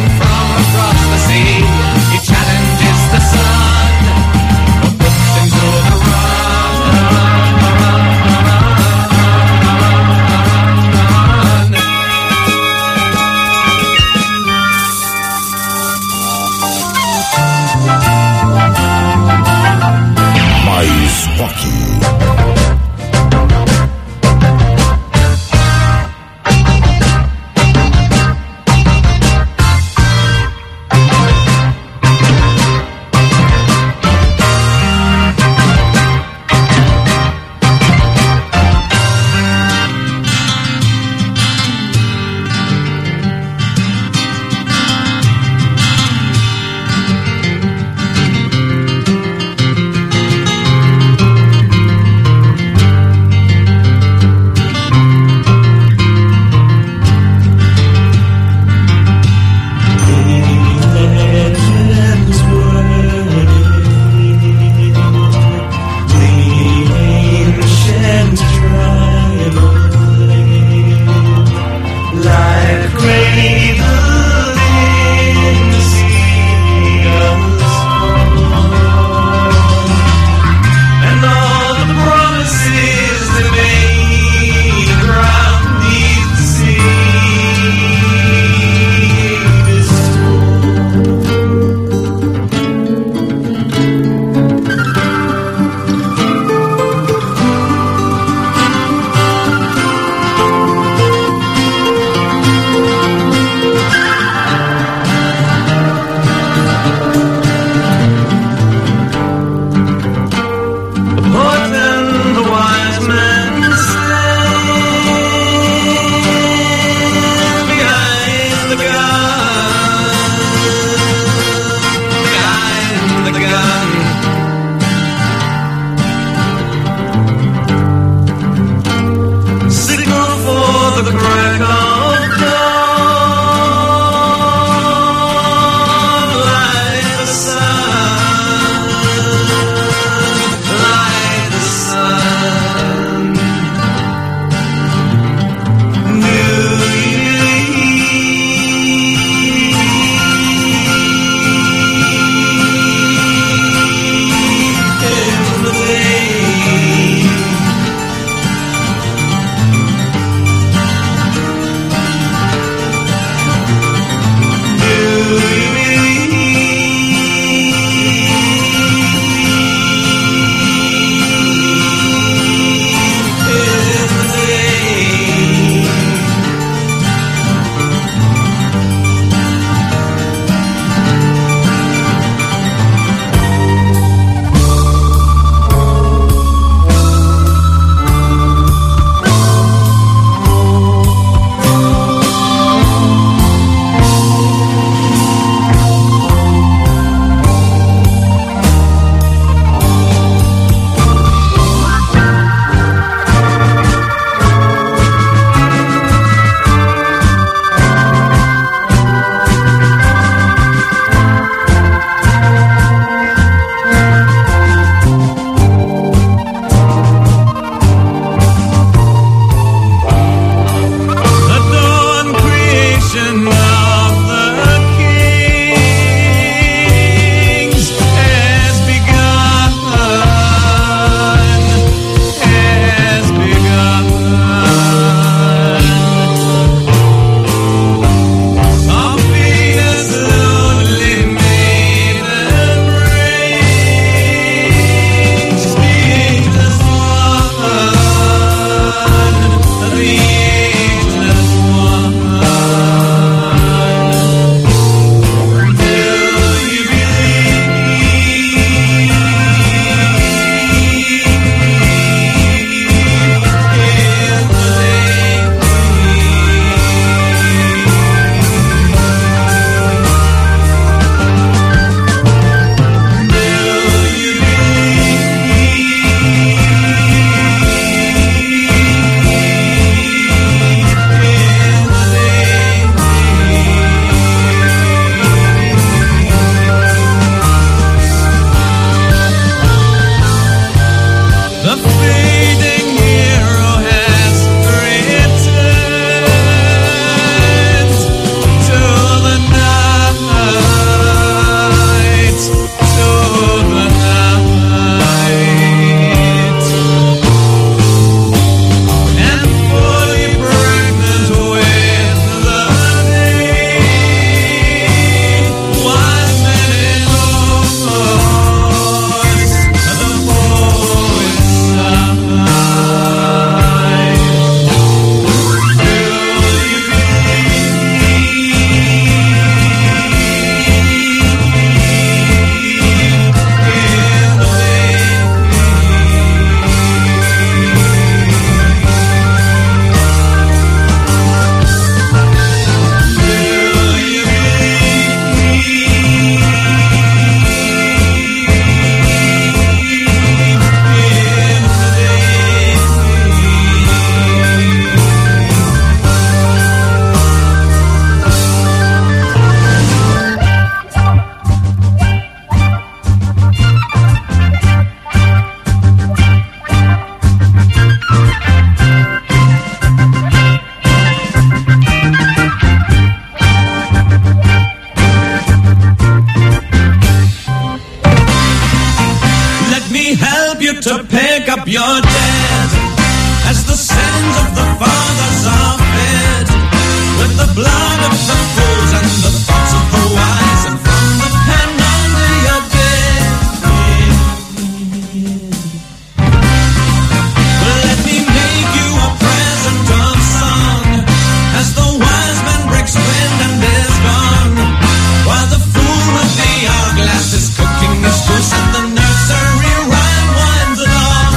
up your dead, as the sins of the fathers are fed, with the blood of the fools and the thoughts of the wise, and from the pen under your bed. Let me make you a present of song, as the wise man breaks wind and is gone, while the fool with the hourglass is cooking his goose and the nursery rhyme winds along.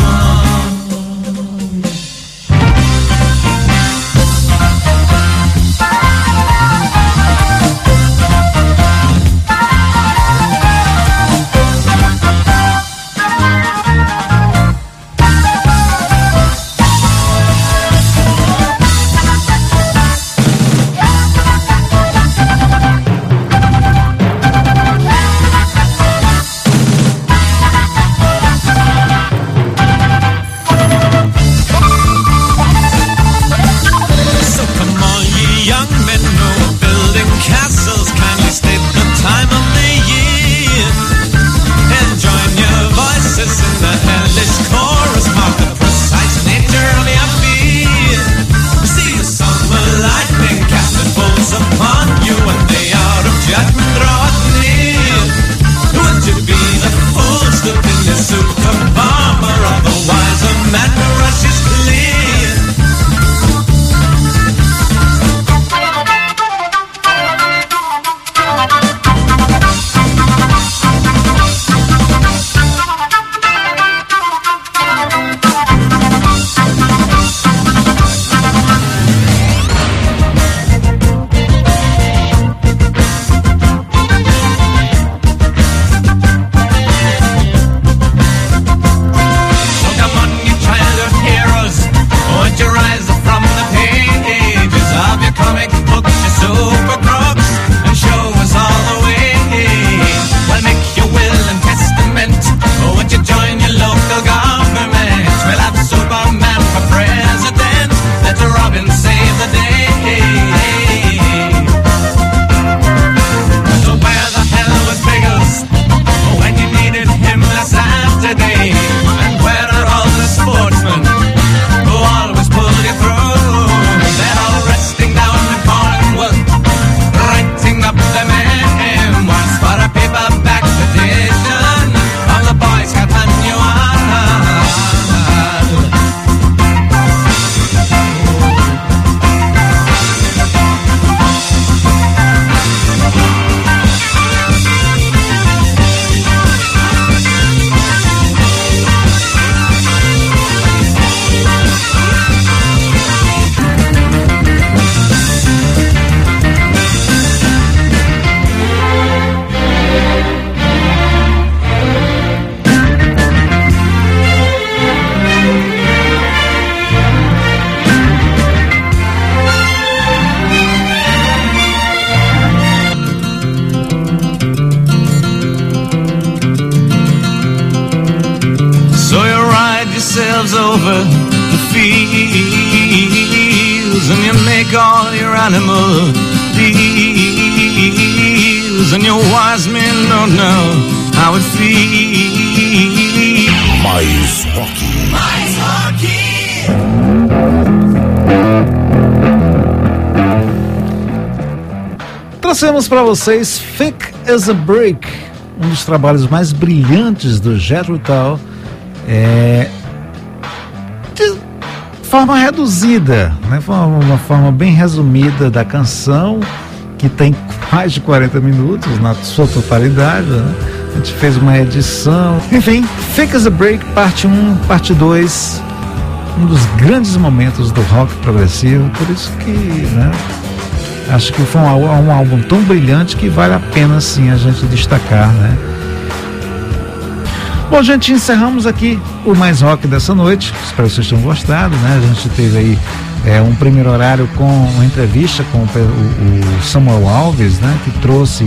Over the fields, and you make all your animal deals, and your wise men don't know how it feels. Mais rock. Mais rock. Trouxemos para vocês Thick as a Brick, um dos trabalhos mais brilhantes do Jethro Tull, de forma reduzida, né? Uma forma bem resumida da canção, que tem mais de 40 minutos na sua totalidade, né? A gente fez uma edição, enfim, Thick as a Brick, parte 1, parte 2, um dos grandes momentos do rock progressivo, por isso que, né, acho que foi um álbum tão brilhante que vale a pena sim a gente destacar, né? Bom, gente, encerramos aqui o Mais Rock dessa noite. Espero que vocês tenham gostado, né? A gente teve aí um primeiro horário com uma entrevista com o Samuel Alves, né? Que trouxe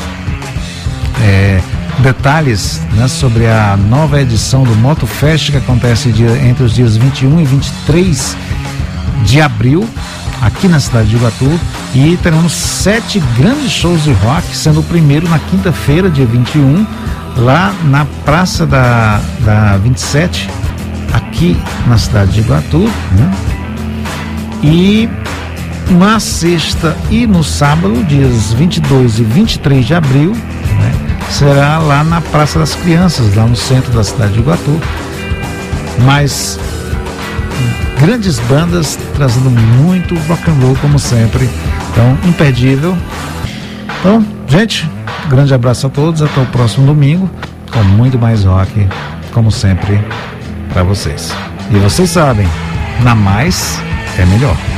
detalhes, né, sobre a nova edição do MotoFest, que acontece entre os dias 21 e 23 de abril, aqui na cidade de Iguatu, e teremos 7 grandes shows de rock, sendo o primeiro na quinta-feira, dia 21, lá na Praça da 27, aqui na cidade de Iguatu, né? E na sexta e no sábado, dias 22 e 23 de abril, né, será lá na Praça das Crianças, lá no centro da cidade de Iguatu. Mas grandes bandas trazendo muito rock and roll, como sempre. Então, imperdível. Então, gente, grande abraço a todos. Até o próximo domingo, com muito mais rock, como sempre, para vocês. E vocês sabem, na mais é melhor.